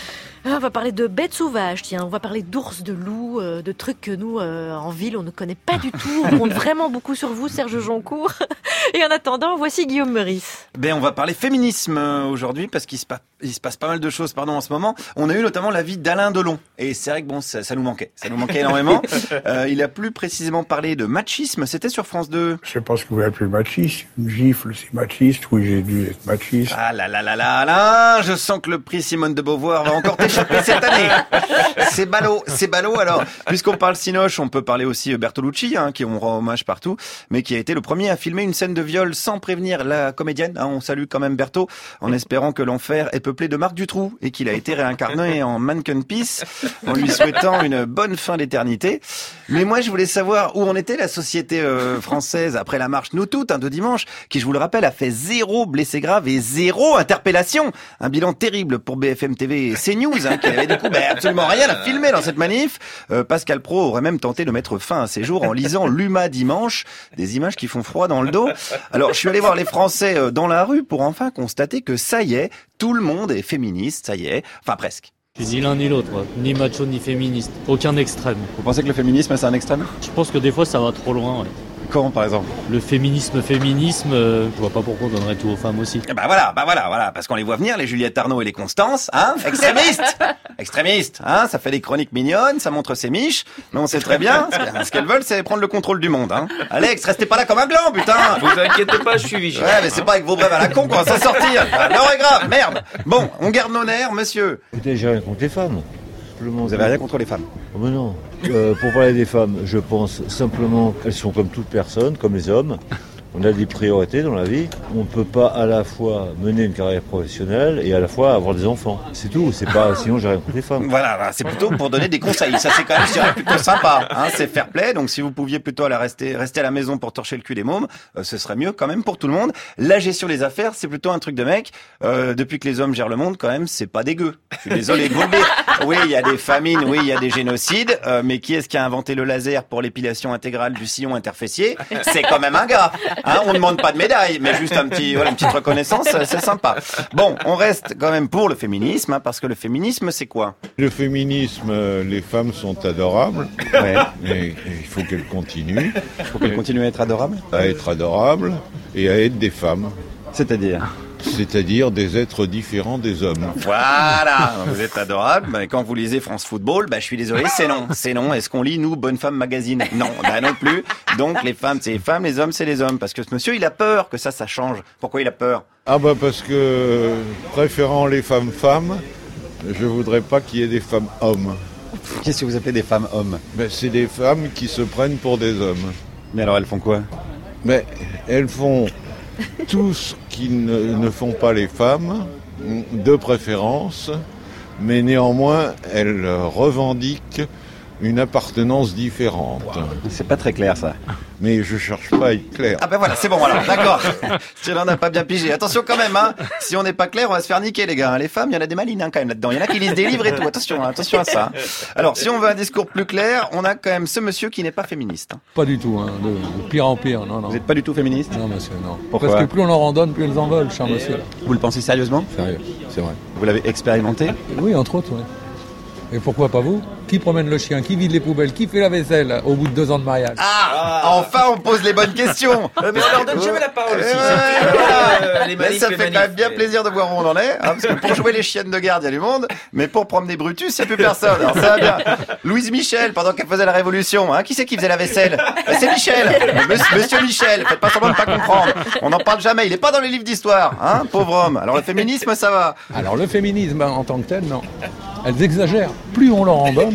On va parler de bêtes sauvages, tiens, on va parler d'ours, de loups, euh, de trucs que nous, euh, en ville, on ne connaît pas du tout. On compte vraiment beaucoup sur vous, Serge Joncourt. Et en attendant, voici Guillaume Meurice. Ben, on va parler féminisme aujourd'hui parce qu'il se, pa- il se passe pas mal de choses pardon, en ce moment. On a eu notamment la vie d'Alain Delon. Et c'est vrai que bon, ça, ça nous manquait. Ça nous manquait énormément. Euh, il a plus précisément parlé de machisme. C'était sur France deux. Je sais pas ce que vous appelez machiste. Une gifle, c'est machiste. Oui, j'ai dû être machiste. Ah là là là là là, je sens que le prix Simone de Beauvoir va encore t'échapper cette année. C'est ballot, c'est ballot. Alors, puisqu'on parle Cinoche, on peut parler aussi Bertolucci, hein, qui on rend hommage partout, mais qui a été le premier à filmer une scène de viol sans prévenir la comédienne. Hein, on salue quand même Berthaud, en espérant que l'enfer est peuplé de Marc Dutroux et qu'il a été réincarné en Mannequin Peace, en lui souhaitant une bonne fin d'éternité. Mais moi, je voulais savoir où en était la société euh, française après la marche Nous Toutes, hein, de dimanche, qui, je vous le rappelle, a fait zéro blessé grave et zéro interpellation. Un bilan terrible pour B F M T V et CNews, hein, qui avait du coup ben, absolument rien à filmer dans cette manif. Euh, Pascal Praud aurait même tenté de mettre fin à ses jours en lisant l'Uma dimanche, des images qui font froid dans le dos. Alors, je suis allé voir les Français euh, dans la rue pour enfin constater que ça y est, tout le monde est féministe, ça y est, enfin presque. Ni l'un ni l'autre, ni macho ni féministe, aucun extrême. Vous pensez que le féminisme c'est un extrême ? Je pense que des fois ça va trop loin, ouais. Comment par exemple ? Le féminisme, féminisme, euh, je vois pas pourquoi on donnerait tout aux femmes aussi. Bah voilà, bah voilà, voilà, parce qu'on les voit venir, les Juliette Arnaud et les Constance, hein, extrémistes, extrémistes, hein, ça fait des chroniques mignonnes, ça montre ses miches, mais on sait très bien, ce qu'elles veulent, c'est prendre le contrôle du monde, hein. Alex, restez pas là comme un gland, putain. Vous inquiétez pas, je suis vigilant. Ouais, mais c'est pas avec vos brèves à la con qu'on va s'en sortir. L'heure est grave, merde. Bon, on garde nos nerfs, monsieur. Écoutez, j'ai rien contre les femmes. Vous avez rien contre les femmes ? Oh mais non. Euh, pour parler des femmes, je pense simplement qu'elles sont comme toute personne, comme les hommes. On a des priorités dans la vie. On ne peut pas à la fois mener une carrière professionnelle et à la fois avoir des enfants. C'est tout. C'est pas. Sinon, j'ai rien contre les femmes. Voilà, c'est plutôt pour donner des conseils. Ça, c'est quand même, je dirais, plutôt sympa. Hein, c'est fair play. Donc, si vous pouviez plutôt aller rester, rester à la maison pour torcher le cul des mômes, euh, ce serait mieux quand même pour tout le monde. La gestion des affaires, c'est plutôt un truc de mec. Euh, depuis que les hommes gèrent le monde, quand même, c'est pas dégueu. Je suis désolé de vous le dire. Oui, il y a des famines, oui, il y a des génocides, euh, mais qui est-ce qui a inventé le laser pour l'épilation intégrale du sillon interfessier ? C'est quand même un gars. Hein, on ne demande pas de médaille, mais juste un petit, voilà, une petite reconnaissance, c'est sympa. Bon, on reste quand même pour le féminisme, hein, parce que le féminisme, c'est quoi ? Le féminisme, euh, les femmes sont adorables. Ouais. Et il faut qu'elles continuent. Il faut qu'elles continuent à être adorables ? À être adorables et à être des femmes. C'est-à-dire ? C'est-à-dire des êtres différents des hommes. Voilà, vous êtes adorable, mais quand vous lisez France Football, bah, je suis désolé, c'est non. C'est non. Est-ce qu'on lit, nous, Bonne Femme Magazine ? Non, bah non plus. Donc, les femmes, c'est les femmes, les hommes, c'est les hommes. Parce que ce monsieur, il a peur que ça, ça change. Pourquoi il a peur ? Ah bah parce que, préférant les femmes femmes, je voudrais pas qu'il y ait des femmes hommes. Qu'est-ce que vous appelez des femmes hommes ? Ben, c'est des femmes qui se prennent pour des hommes. Mais alors, elles font quoi ? Mais elles font tout ce qui ne, ne font pas les femmes, de préférence, mais néanmoins, elles revendiquent une appartenance différente. C'est pas très clair, ça. Mais je cherche pas à être clair. Ah ben voilà, c'est bon alors, d'accord. Si on n'a pas bien pigé. Attention quand même, hein. Si on n'est pas clair, on va se faire niquer, les gars. Les femmes, il y en a des malines, hein, quand même, là-dedans. Il y en a qui lisent des livres et tout. Attention, hein, attention à ça. Alors, si on veut un discours plus clair, on a quand même ce monsieur qui n'est pas féministe. Hein. Pas du tout, hein. De, de pire en pire, non, non. Vous n'êtes pas du tout féministe ? Non, monsieur, non. Pourquoi ? Parce que plus on leur en donne, plus elles en veulent, cher monsieur. Vous le pensez sérieusement ? Sérieux, c'est vrai. Vous l'avez expérimenté ? Oui, entre autres, oui. Et pourquoi pas vous ? Qui promène le chien ? Qui vide les poubelles ? Qui fait la vaisselle au bout de deux ans de mariage ? Ah, ah enfin on pose les bonnes questions. Euh, mais on leur donne jamais la parole aussi. Euh, voilà. les mais manifs, ça les fait manifs. quand même bien plaisir de voir où on en est, hein, parce que pour jouer les chiennes de garde, il y a du monde, mais pour promener Brutus, il n'y a plus personne. Alors ça va bien. Louise Michel, pendant qu'elle faisait la Révolution, hein, qui c'est qui faisait la vaisselle ? Ben, c'est Michel. Monsieur, Monsieur Michel, faites pas semblant de pas comprendre. On n'en parle jamais, il est pas dans les livres d'histoire, hein, pauvre homme. Alors le féminisme, ça va ? Alors le féminisme en tant que tel, non. Elles exagèrent. Plus on leur en donne,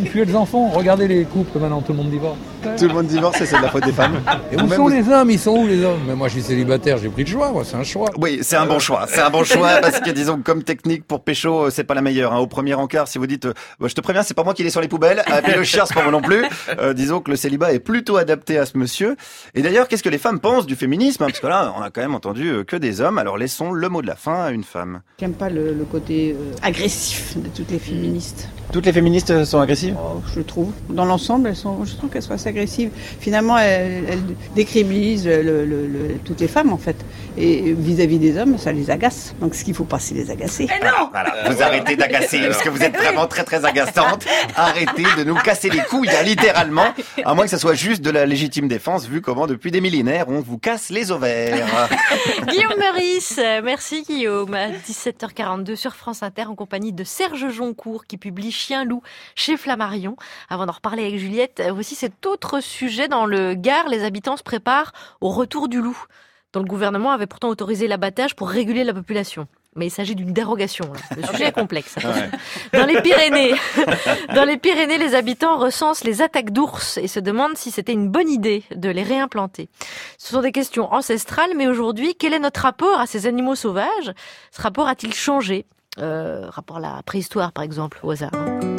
Vous tuez les enfants. Regardez les couples maintenant, tout le monde divorce. Tout le monde divorce et c'est de la faute des femmes. Et où sont les hommes? Ils sont où les hommes? Mais moi je suis célibataire, j'ai pris le choix, moi, c'est un choix. Oui, c'est un bon choix. C'est un bon choix parce que disons que comme technique pour pécho, c'est pas la meilleure. Hein. Au premier encart, si vous dites, euh, bah, je te préviens, c'est pas moi qui l'ai sur les poubelles. Ah, puis le chien, c'est pas moi non plus. Euh, disons que le célibat est plutôt adapté à ce monsieur. Et d'ailleurs, qu'est-ce que les femmes pensent du féminisme hein? Parce que là, on a quand même entendu euh, que des hommes. Alors laissons le mot de la fin à une femme. J'aime pas le, le côté euh, agressif de toutes les féministes. Toutes les féministes sont agressives? Oh, je trouve. Dans l'ensemble, elles sont, je trouve qu'elles sont assez agressives. Finalement, elles, elles décribilisent le, le, le, toutes les femmes, en fait. Et vis-à-vis des hommes, ça les agace. Donc, ce qu'il faut pas, c'est les agacer. Mais non! Voilà, vous arrêtez d'agacer, parce que vous êtes vraiment très très agaçante. Arrêtez de nous casser les couilles, hein, littéralement. À moins que ça soit juste de la légitime défense, vu comment depuis des millénaires, on vous casse les ovaires. Guillaume Meurice, merci Guillaume. À dix-sept heures quarante-deux sur France Inter, en compagnie de Serge Joncourt, qui publie Chien-loup chez Flammarion. Avant d'en reparler avec Juliette, voici cet autre sujet. Dans le Gard, les habitants se préparent au retour du loup, dont le gouvernement avait pourtant autorisé l'abattage pour réguler la population. Mais il s'agit d'une dérogation. Là. Le sujet est complexe. Ouais. Dans les Pyrénées, dans les Pyrénées, les habitants recensent les attaques d'ours et se demandent si c'était une bonne idée de les réimplanter. Ce sont des questions ancestrales, mais aujourd'hui, quel est notre rapport à ces animaux sauvages? Ce rapport a-t-il changé? euh, Rapport à la préhistoire, par exemple, au hasard.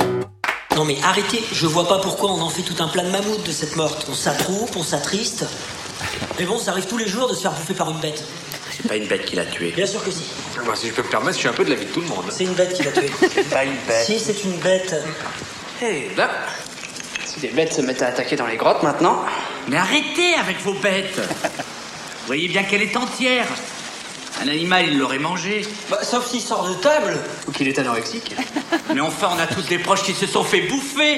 Non mais arrêtez, je vois pas pourquoi on en fait tout un plat de mammouth de cette morte. On s'attroupe, on s'attriste. Mais bon, ça arrive tous les jours de se faire bouffer par une bête. C'est pas une bête qui l'a tué. Bien sûr que si. Moi, si je peux me permettre, je suis un peu de l'avis de tout le monde. C'est une bête qui l'a tué. C'est pas une bête. Si, c'est une bête. Hé, hey, là, si les bêtes se mettent à attaquer dans les grottes maintenant... Mais arrêtez avec vos bêtes. Vous voyez bien qu'elle est entière. Un animal, il l'aurait mangé. Bah, sauf s'il sort de table. Ou qu'il est anorexique. Mais enfin, on a tous des proches qui se sont fait bouffer.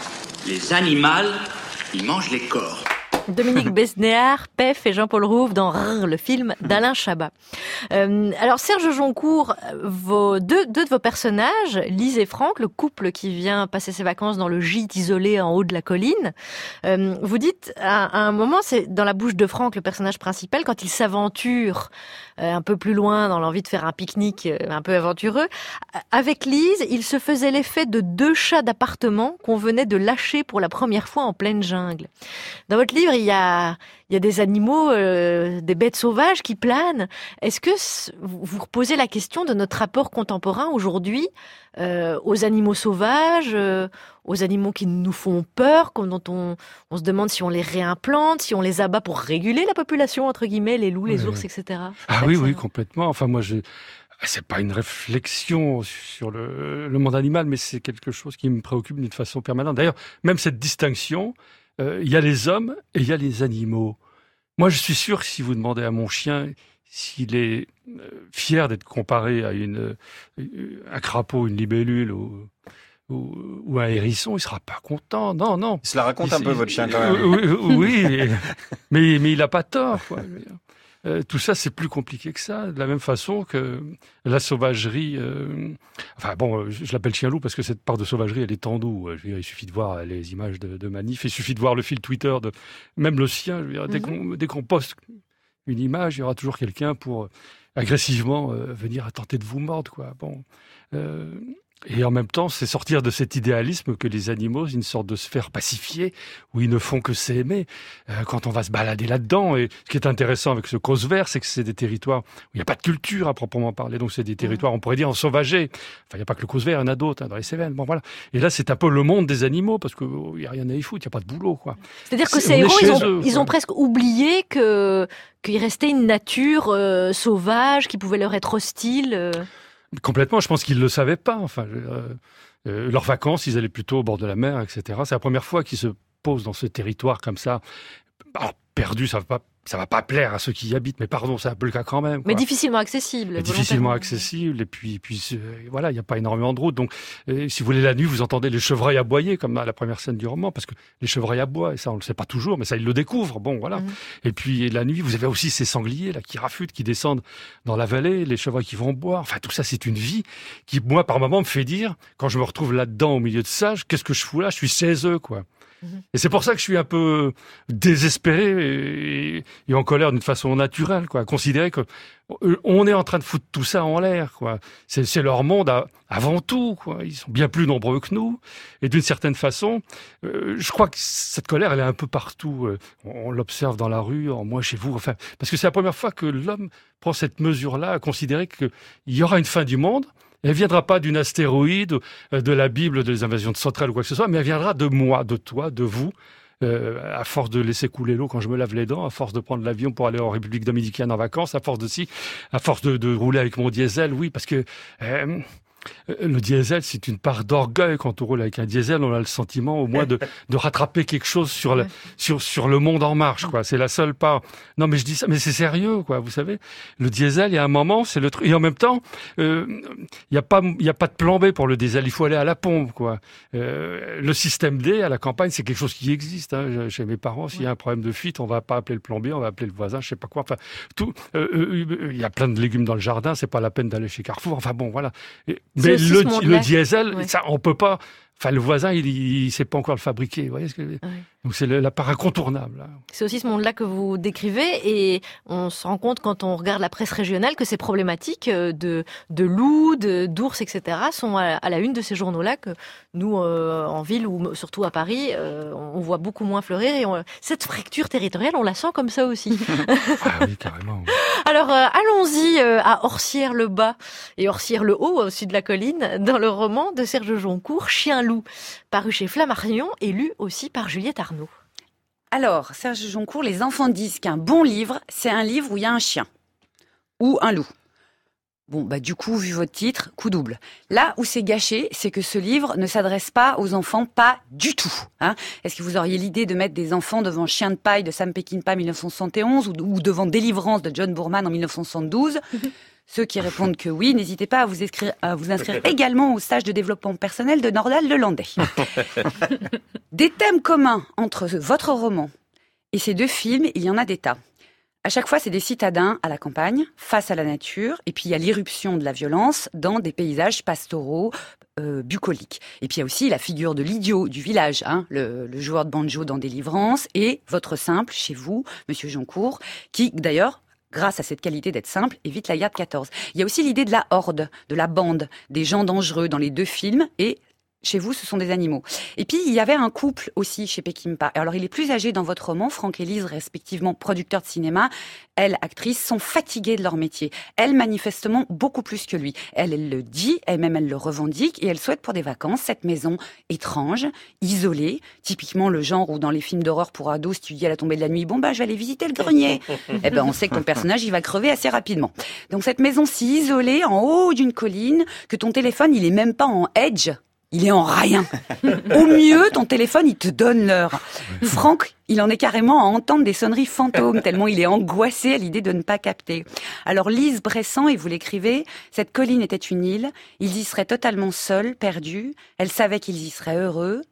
Les animaux, ils mangent les corps. Dominique Besnéard, Pef et Jean-Paul Rouve dans Rrr, le film d'Alain Chabat. Euh, alors Serge Joncourt, vos, deux, deux de vos personnages, Lise et Franck, le couple qui vient passer ses vacances dans le gîte isolé en haut de la colline, euh, vous dites à, à un moment, c'est dans la bouche de Franck, le personnage principal, quand il s'aventure euh, un peu plus loin dans l'envie de faire un pique-nique euh, un peu aventureux, avec Lise, il se faisait l'effet de deux chats d'appartement qu'on venait de lâcher pour la première fois en pleine jungle. Dans votre livre, il y a, il y a des animaux, euh, des bêtes sauvages qui planent. Est-ce que vous vous reposez la question de notre rapport contemporain aujourd'hui euh, aux animaux sauvages, euh, aux animaux qui nous font peur, dont on, on se demande si on les réimplante, si on les abat pour réguler la population, entre guillemets, les loups, les oui. ours, et cetera. Ah oui, oui, complètement. Enfin, moi, je... c'est pas une réflexion sur le, le monde animal, mais c'est quelque chose qui me préoccupe d'une façon permanente. D'ailleurs, même cette distinction, il euh, y a les hommes et il y a les animaux. Moi, je suis sûr que si vous demandez à mon chien s'il est euh, fier d'être comparé à une, euh, un crapaud, une libellule ou, ou, ou un hérisson, il sera pas content. Non, non. Il se la raconte il, un peu, il, votre chien, quand même. Oui, oui mais, mais il a pas tort, quoi. Euh, tout ça, c'est plus compliqué que ça. De la même façon que la sauvagerie... Euh... Enfin bon, je, je l'appelle chien-loup parce que cette part de sauvagerie, elle est en nous. Je veux dire, il suffit de voir les images de, de manifs, il suffit de voir le fil Twitter, de même le sien. Je veux dire, mm-hmm. dès, qu'on, dès qu'on poste une image, il y aura toujours quelqu'un pour agressivement euh, venir tenter de vous mordre, quoi. Bon... Euh... Et en même temps, c'est sortir de cet idéalisme que les animaux, une sorte de sphère pacifiée, où ils ne font que s'aimer. Euh, quand on va se balader là-dedans, et ce qui est intéressant avec ce cause vert, c'est que c'est des territoires où il n'y a pas de culture à proprement parler. Donc c'est des territoires, on pourrait dire, ensauvagés. Enfin, il n'y a pas que le cause vert, il y en a d'autres, hein, dans les Cévennes. Bon, voilà. Et là, c'est un peu le monde des animaux, parce qu'il oh, n'y a rien à y foutre, il n'y a pas de boulot, quoi. C'est-à-dire que ces héros, ils ont, eux, ils ont presque oublié que, qu'il restait une nature euh, sauvage, qui pouvait leur être hostile. Euh... Complètement, je pense qu'ils ne le savaient pas. Enfin, euh, euh, leurs vacances, ils allaient plutôt au bord de la mer, et cetera. C'est la première fois qu'ils se posent dans ce territoire comme ça. Alors, perdu, ça ne va pas, ça va pas plaire à ceux qui y habitent, mais pardon, c'est un peu le cas quand même. Mais quoi. difficilement accessible. Mais difficilement accessible, et puis, puis euh, voilà, il n'y a pas énormément de routes. Donc, euh, si vous voulez, la nuit, vous entendez les chevreuils aboyer, comme à la première scène du roman, parce que les chevreuils aboient, et ça, on ne le sait pas toujours, mais ça, ils le découvrent. Bon, voilà. Mmh. Et puis, la nuit, vous avez aussi ces sangliers là qui rafutent, qui descendent dans la vallée, les chevreuils qui vont boire. Enfin, tout ça, c'est une vie qui, moi, par moments, me fait dire, quand je me retrouve là-dedans, au milieu de ça, qu'est-ce que je fous là? Je suis chez eux, quoi. Et c'est pour ça que je suis un peu désespéré et, et en colère d'une façon naturelle, quoi. Considérer que on est en train de foutre tout ça en l'air, quoi. C'est, c'est leur monde à, avant tout, quoi. Ils sont bien plus nombreux que nous. Et d'une certaine façon, euh, je crois que cette colère, elle est un peu partout. Euh, on, on l'observe dans la rue, en moi, chez vous. Enfin, parce que c'est la première fois que l'homme prend cette mesure-là à considérer qu'il y aura une fin du monde. Elle viendra pas d'une astéroïde, de la Bible, des invasions de centrales ou quoi que ce soit, mais elle viendra de moi, de toi, de vous. Euh, à force de laisser couler l'eau quand je me lave les dents, à force de prendre l'avion pour aller en République dominicaine en vacances, à force de si, à force de, de rouler avec mon diesel, oui, parce que euh, le diesel, c'est une part d'orgueil. Quand on roule avec un diesel, on a le sentiment au moins de, de rattraper quelque chose sur le, sur, sur le monde en marche, quoi. C'est la seule part. Non, mais je dis ça, mais c'est sérieux, quoi. Vous savez, le diesel, il y a un moment, c'est le truc. Et en même temps, euh, il y a pas, il y a pas de plan B pour le diesel. Il faut aller à la pompe, quoi. Euh, le système D à la campagne, c'est quelque chose qui existe, hein. Chez mes parents, s'il y a un problème de fuite, on va pas appeler le plan B, on va appeler le voisin, je sais pas quoi. Enfin, tout. Euh, euh, il y a plein de légumes dans le jardin, c'est pas la peine d'aller chez Carrefour. Enfin bon, voilà. Et, mais le, le diesel, ouais. Ça, on peut pas. Enfin, le voisin, il, il, il sait pas encore le fabriquer. Vous voyez ce que je veux dire ? Ouais. Donc c'est le, la part incontournable. Là. C'est aussi ce monde-là que vous décrivez, et on se rend compte quand on regarde la presse régionale que ces problématiques de de loups, de d'ours, et cetera sont à, à la une de ces journaux-là que nous, euh, en ville ou surtout à Paris, euh, on voit beaucoup moins fleurir. Et on, cette fracture territoriale, on la sent comme ça aussi. Ah oui, carrément. Alors euh, allons-y euh, à Orcières-le-Bas et Orcières-le-Haut, au sud de la colline, dans le roman de Serge Joncour, Chien-loup, paru chez Flammarion et lu aussi par Juliette Arnaud. Alors, Serge Joncour, les enfants disent qu'un bon livre, c'est un livre où il y a un chien ou un loup. Bon, bah du coup, vu votre titre, coup double. Là où c'est gâché, c'est que ce livre ne s'adresse pas aux enfants, pas du tout. Hein. Est-ce que vous auriez l'idée de mettre des enfants devant Chien de paille de Sam Peckinpah mille neuf cent soixante et onze ou, ou devant Délivrance de John Boorman en mille neuf cent soixante-douze? Ceux qui répondent que oui, n'hésitez pas à vous inscrire, à vous inscrire également au stage de développement personnel de Nordal Lelandais. Des thèmes communs entre votre roman et ces deux films, il y en a des tas. À chaque fois, c'est des citadins à la campagne, face à la nature, et puis il y a l'irruption de la violence dans des paysages pastoraux, euh, bucoliques. Et puis il y a aussi la figure de l'idiot du village, hein, le, le joueur de banjo dans Délivrance, et votre simple, chez vous, Monsieur Joncour, qui d'ailleurs, grâce à cette qualité d'être simple, évite la guerre de quatorze. Il y a aussi l'idée de la horde, de la bande, des gens dangereux dans les deux films, et chez vous, ce sont des animaux. Et puis, il y avait un couple aussi chez Peckinpah. Alors, il est plus âgé dans votre roman. Franck et Lise, respectivement producteurs de cinéma, elle, actrice, sont fatiguées de leur métier. Elle, manifestement, beaucoup plus que lui. Elle, elle le dit, elle-même, elle le revendique, et elle souhaite pour des vacances cette maison étrange, isolée, typiquement le genre où dans les films d'horreur pour ados, si tu dis à la tombée de la nuit, bon ben, je vais aller visiter le grenier. Eh ben, on sait que ton personnage, il va crever assez rapidement. Donc, cette maison si isolée, en haut d'une colline, que ton téléphone, il est même pas en edge. Il est en rien. Au mieux, ton téléphone, il te donne l'heure. Franck, il en est carrément à entendre des sonneries fantômes, tellement il est angoissé à l'idée de ne pas capter. Alors, Lise Bressan, et vous l'écrivez, cette colline était une île, ils y seraient totalement seuls, perdus, elle savait qu'ils y seraient heureux,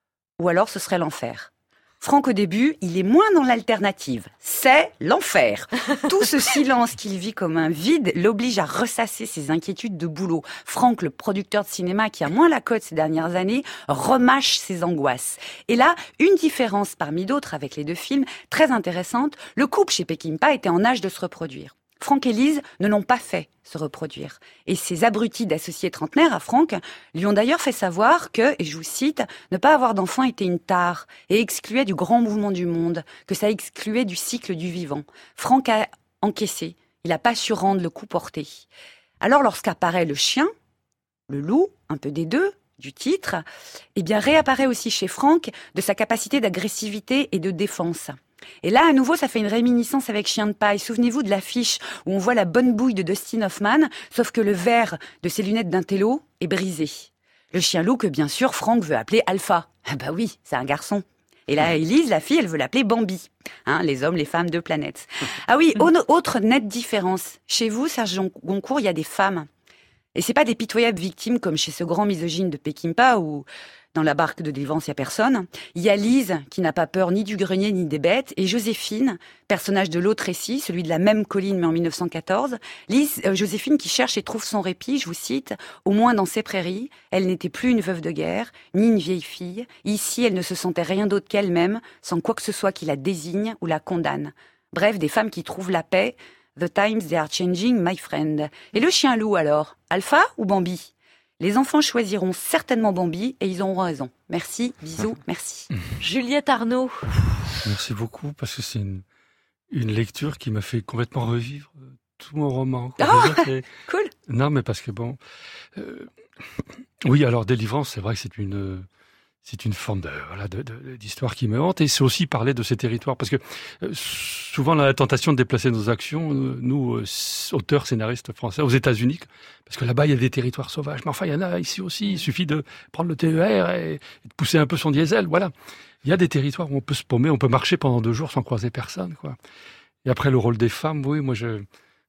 ou alors ce serait l'enfer. Franck, au début, il est moins dans l'alternative. C'est l'enfer. Tout ce silence qu'il vit comme un vide l'oblige à ressasser ses inquiétudes de boulot. Franck, le producteur de cinéma qui a moins la cote ces dernières années, remâche ses angoisses. Et là, une différence parmi d'autres avec les deux films, très intéressante, le couple chez Peckinpah était en âge de se reproduire. Franck et Lise ne l'ont pas fait se reproduire. Et ces abrutis d'associés trentenaires à Franck lui ont d'ailleurs fait savoir que, et je vous cite, ne pas avoir d'enfant était une tare et excluait du grand mouvement du monde, que ça excluait du cycle du vivant. Franck a encaissé, il n'a pas su rendre le coup porté. Alors lorsqu'apparaît le chien, le loup, un peu des deux, du titre, eh bien réapparaît aussi chez Franck de sa capacité d'agressivité et de défense. Et là, à nouveau, ça fait une réminiscence avec Chien de paille. Souvenez-vous de l'affiche où on voit la bonne bouille de Dustin Hoffman, sauf que le verre de ses lunettes d'intello est brisé. Le chien loup que, bien sûr, Franck veut appeler Alpha. Ah bah oui, c'est un garçon. Et là, Élise, la fille, elle veut l'appeler Bambi. Hein, les hommes, les femmes, deux planètes. Ah oui, autre nette différence. Chez vous, Serge Joncour, il y a des femmes. Et c'est pas des pitoyables victimes comme chez ce grand misogyne de Peckinpah où... Dans la barque de délivrance, il n'y a personne. Il y a Lise, qui n'a pas peur ni du grenier ni des bêtes, et Joséphine, personnage de l'autre récit, celui de la même colline, mais en mille neuf cent quatorze. Lise, euh, Joséphine qui cherche et trouve son répit, je vous cite, « Au moins dans ces prairies, elle n'était plus une veuve de guerre, ni une vieille fille. Ici, elle ne se sentait rien d'autre qu'elle-même, sans quoi que ce soit qui la désigne ou la condamne. Bref, des femmes qui trouvent la paix. The times they are changing, my friend. » Et le chien loup alors, Alpha ou Bambi ? Les enfants choisiront certainement Bambi et ils auront raison. Merci, bisous, merci. Juliette Arnaud. Merci beaucoup parce que c'est une, une lecture qui m'a fait complètement revivre tout mon roman. Oh, c'est... cool. Non, mais parce que bon, euh, oui, alors délivrance, c'est vrai que c'est une c'est une forme de voilà de, de, d'histoire qui me hante et c'est aussi parler de ces territoires parce que euh, souvent on a la tentation de déplacer nos actions, euh, nous euh, auteurs scénaristes français aux États-Unis, parce que là-bas il y a des territoires sauvages, mais enfin il y en a ici aussi. Il suffit de prendre le T E R et, et de pousser un peu son diesel, voilà. Il y a des territoires où on peut se paumer, on peut marcher pendant deux jours sans croiser personne, quoi. Et après le rôle des femmes, oui, moi je euh,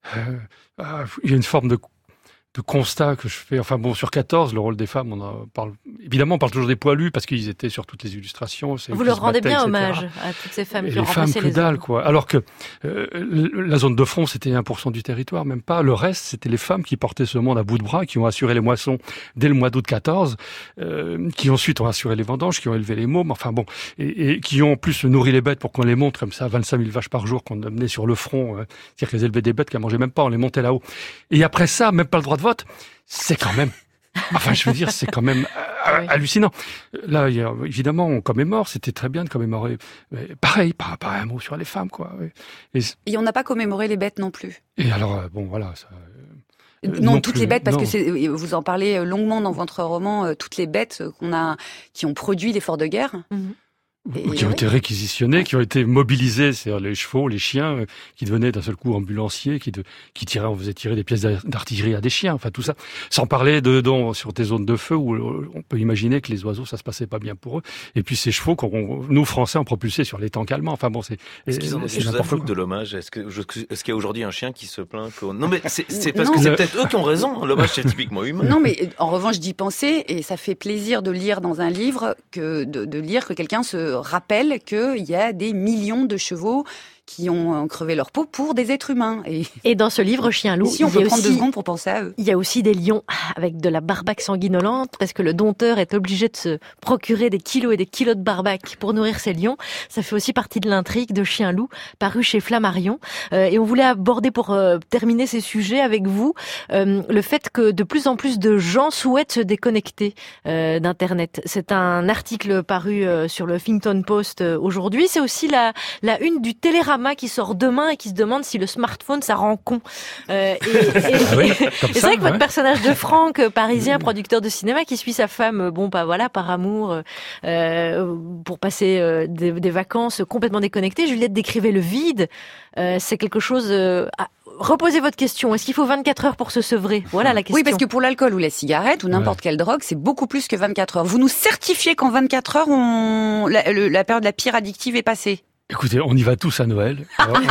euh, il y a une forme de de constat que je fais. Enfin bon, sur quatorze, le rôle des femmes, on en parle. Évidemment, on parle toujours des poilus parce qu'ils étaient sur toutes les illustrations. Vous leur rendez bien hommage à toutes ces femmes et qui les ont femmes, remplacé que les dalle, hommes. quoi. Alors que euh, la zone de front, c'était un pour cent du territoire, même pas. Le reste, c'était les femmes qui portaient ce monde à bout de bras, qui ont assuré les moissons dès le mois d'août quatorze, euh, qui ensuite ont assuré les vendanges, qui ont élevé les mômes, enfin bon, et, et qui ont en plus nourri les bêtes pour qu'on les monte comme ça, vingt-cinq mille vaches par jour qu'on amenait sur le front. Euh, c'est-à-dire qu'elles élevaient des bêtes qu'elles mangeaient même pas, on les montait là-haut. Et après ça, même pas le droit de vote. C'est quand même, enfin je veux dire, c'est quand même euh, hallucinant. Là, il y a, évidemment, on commémore, c'était très bien de commémorer. Mais pareil, pas, pas un mot sur les femmes, quoi. Et, et on n'a pas commémoré les bêtes non plus. Et alors, euh, bon, voilà. Ça, euh, non, non, toutes plus, les bêtes, parce non. que c'est, vous en parlez longuement dans votre roman, euh, toutes les bêtes qu'on a, qui ont produit l'effort de guerre. Mm-hmm. Et qui ont oui. été réquisitionnés, qui ont été mobilisés, c'est-à-dire les chevaux, les chiens, euh, qui devenaient d'un seul coup ambulanciers, qui, de, qui tiraient, on faisait tirer des pièces d'artillerie à des chiens, enfin tout ça. Sans parler de dans, sur des zones de feu où on peut imaginer que les oiseaux, ça se passait pas bien pour eux. Et puis ces chevaux, qu'on, nous Français, on propulsait sur les tanks allemands. Enfin bon, c'est. Est-ce qu'ils ont des choses à foutre de l'hommage ? Est-ce que est-ce qu'il y a aujourd'hui un chien qui se plaint qu'on... Non mais c'est, c'est parce non. que c'est peut-être eux qui ont raison. L'hommage c'est typiquement humain. Non mais en revanche d'y penser et ça fait plaisir de lire dans un livre que de, de lire que quelqu'un se rappelle que il y a des millions de chevaux qui ont crevé leur peau pour des êtres humains. Et, et dans ce livre Chien loup, ici, on peut prendre aussi, deux secondes pour penser à eux. Il y a aussi des lions avec de la barbaque sanguinolente, parce que le dompteur est obligé de se procurer des kilos et des kilos de barbaque pour nourrir ses lions. Ça fait aussi partie de l'intrigue de Chien loup, paru chez Flammarion. Euh, et on voulait aborder, pour euh, terminer ces sujets avec vous, euh, le fait que de plus en plus de gens souhaitent se déconnecter euh, d'Internet. C'est un article paru euh, sur le Huffington Post euh, aujourd'hui. C'est aussi la, la une du Télérama qui sort demain et qui se demande si le smartphone ça rend con. Euh, et, et, ah oui, et c'est vrai que votre ouais. personnage de Franck, parisien, producteur de cinéma, qui suit sa femme, bon, pas voilà, par amour, euh, pour passer euh, des, des vacances complètement déconnectées. Juliette décrivait le vide. Euh, c'est quelque chose. Euh, à, Reposez votre question. Est-ce qu'il faut vingt-quatre heures pour se sevrer ? Voilà la question. Oui, parce que pour l'alcool ou la cigarette ou n'importe ouais. quelle drogue, c'est beaucoup plus que vingt-quatre heures. Vous nous certifiez qu'en vingt-quatre heures, on... la, le, la période la pire addictive est passée ? Écoutez, on y va tous à Noël. On va, on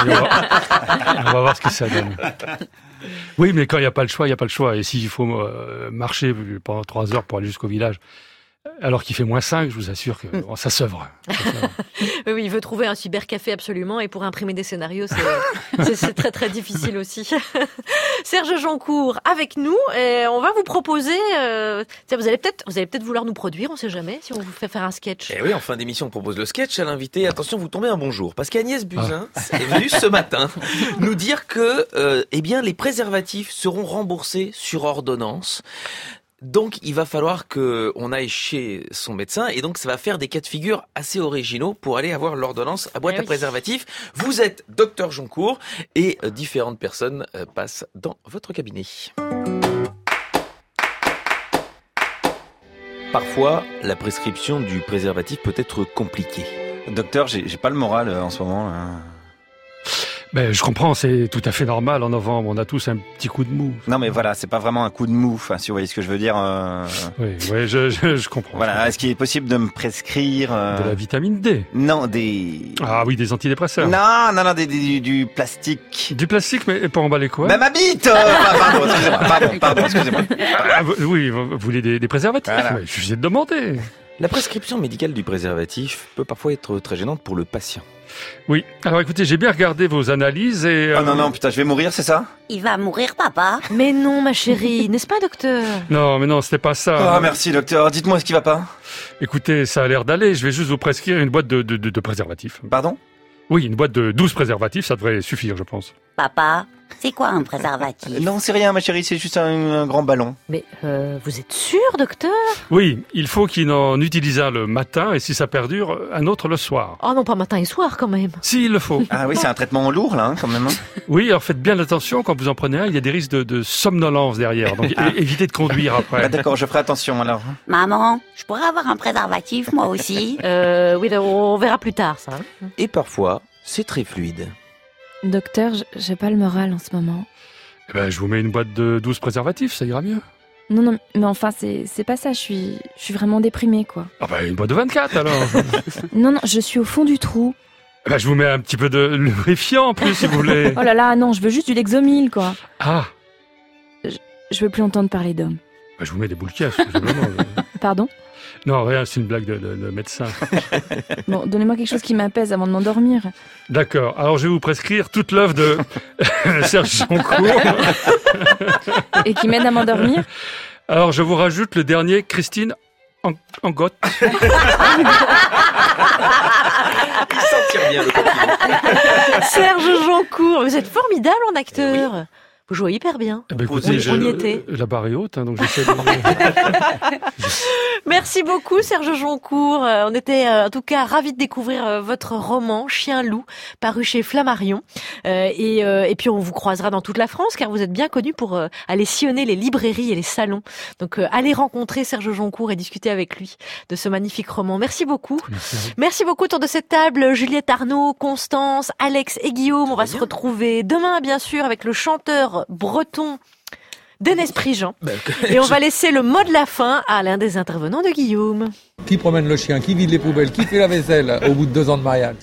va, on va voir ce que ça donne. Oui, mais quand il n'y a pas le choix, il n'y a pas le choix. Et s'il faut euh, marcher pendant trois heures pour aller jusqu'au village, alors qu'il fait moins cinq, je vous assure que bon, ça s'œuvre. Oui, oui, il veut trouver un cybercafé absolument, et pour imprimer des scénarios, c'est, c'est, c'est très très difficile aussi. Serge Joncourt avec nous, et on va vous proposer. Euh, vous allez peut-être, vous allez peut-être vouloir nous produire, on ne sait jamais, si on vous fait faire un sketch. Et oui, en fin d'émission, on propose le sketch à l'invité. Attention, vous tombez un bon jour, parce qu'Agnès Buzyn ah. est venue ce matin nous dire que, euh, eh bien, les préservatifs seront remboursés sur ordonnance. Donc, il va falloir que on aille chez son médecin, et donc ça va faire des cas de figure assez originaux pour aller avoir l'ordonnance à boîte eh à oui. préservatifs. Vous êtes docteur Joncourt, et euh, différentes personnes euh, passent dans votre cabinet. Parfois, la prescription du préservatif peut être compliquée. Docteur, j'ai, j'ai pas le moral euh, en ce moment. Là. Ben, je comprends, c'est tout à fait normal en novembre, on a tous un petit coup de mou. Non mais voilà, c'est pas vraiment un coup de mou, enfin, si vous voyez ce que je veux dire. Euh... Oui, oui, je, je, je comprends. Voilà, est-ce qu'il est possible de me prescrire... Euh... De la vitamine D. Non, des... Ah oui, des antidépresseurs. Non, non, non, des, des, du, du plastique. Du plastique, mais pour emballer quoi ? Bah ma bite euh... ah, Pardon, excusez-moi, pardon, pardon, excusez-moi. Ah, oui, vous voulez des, des préservatifs ? Voilà. Je vous ai demandé. La prescription médicale du préservatif peut parfois être très gênante pour le patient. Oui, alors écoutez, j'ai bien regardé vos analyses et... Oh non, non, putain, je vais mourir, c'est ça? Il va mourir, papa. Mais non, ma chérie, n'est-ce pas, docteur? Non, mais non, c'était pas ça. Ah, merci, docteur. Dites-moi ce qui va pas. Écoutez, ça a l'air d'aller. Je vais juste vous prescrire une boîte de, de, de, de préservatifs. Pardon? Oui, une boîte de douze préservatifs, ça devrait suffire, je pense. Papa, c'est quoi un préservatif? Non, c'est rien, ma chérie, c'est juste un, un grand ballon. Mais euh, vous êtes sûr, docteur? Oui, il faut qu'il en utilise un le matin et si ça perdure, un autre le soir. Oh non, pas matin et soir quand même. Si, il le faut. Ah oui, c'est un traitement lourd, là, hein, quand même. Hein. Oui, alors faites bien attention, quand vous en prenez un, il y a des risques de, de somnolence derrière. Donc ah. évitez de conduire après. Ah, d'accord, je ferai attention alors. Maman, je pourrais avoir un préservatif, moi aussi? euh, Oui, on verra plus tard, ça. Et parfois, c'est très fluide. Docteur, j'ai pas le moral en ce moment. Eh ben, je vous mets une boîte de douze préservatifs, ça ira mieux. Non, non, mais enfin, c'est, c'est pas ça, je suis, je suis vraiment déprimée, quoi. Ah ben, une boîte de vingt-quatre, alors. Non, non, je suis au fond du trou. Eh ben, je vous mets un petit peu de lubrifiant, en plus, si vous voulez. Oh là là, non, je veux juste du Lexomil, quoi. Ah. Je, je veux plus entendre parler d'hommes. Ben, je vous mets des boules caisses, vraiment. Pardon? Non, rien, c'est une blague de, de, de médecin. Bon, donnez-moi quelque chose qui m'apaise avant de m'endormir. D'accord, alors je vais vous prescrire toute l'œuvre de Serge Joncour. Et qui m'aide à m'endormir? Alors je vous rajoute le dernier, Christine en, en gotte. Il s'en tire bien, le coquin. Serge Joncour, vous êtes formidable en acteur. Oui. Vous jouez hyper bien. Eh ben, écoutez, on, je, on y était. La barre est haute, hein, donc j'essaie de... Merci beaucoup, Serge Joncour. Euh, on était euh, en tout cas ravis de découvrir euh, votre roman Chien-loup, paru chez Flammarion. Euh, et, euh, et puis on vous croisera dans toute la France, car vous êtes bien connu pour euh, aller sillonner les librairies et les salons. Donc euh, allez rencontrer Serge Joncour et discuter avec lui de ce magnifique roman. Merci beaucoup. Merci, Merci beaucoup autour de cette table, Juliette Arnaud, Constance, Alex et Guillaume. On va se retrouver demain, bien sûr, avec le chanteur breton Dénès Prigent. Ben, et on va laisser le mot de la fin à l'un des intervenants de Guillaume. Qui promène le chien, qui vide les poubelles, qui fait la vaisselle au bout de deux ans de mariage?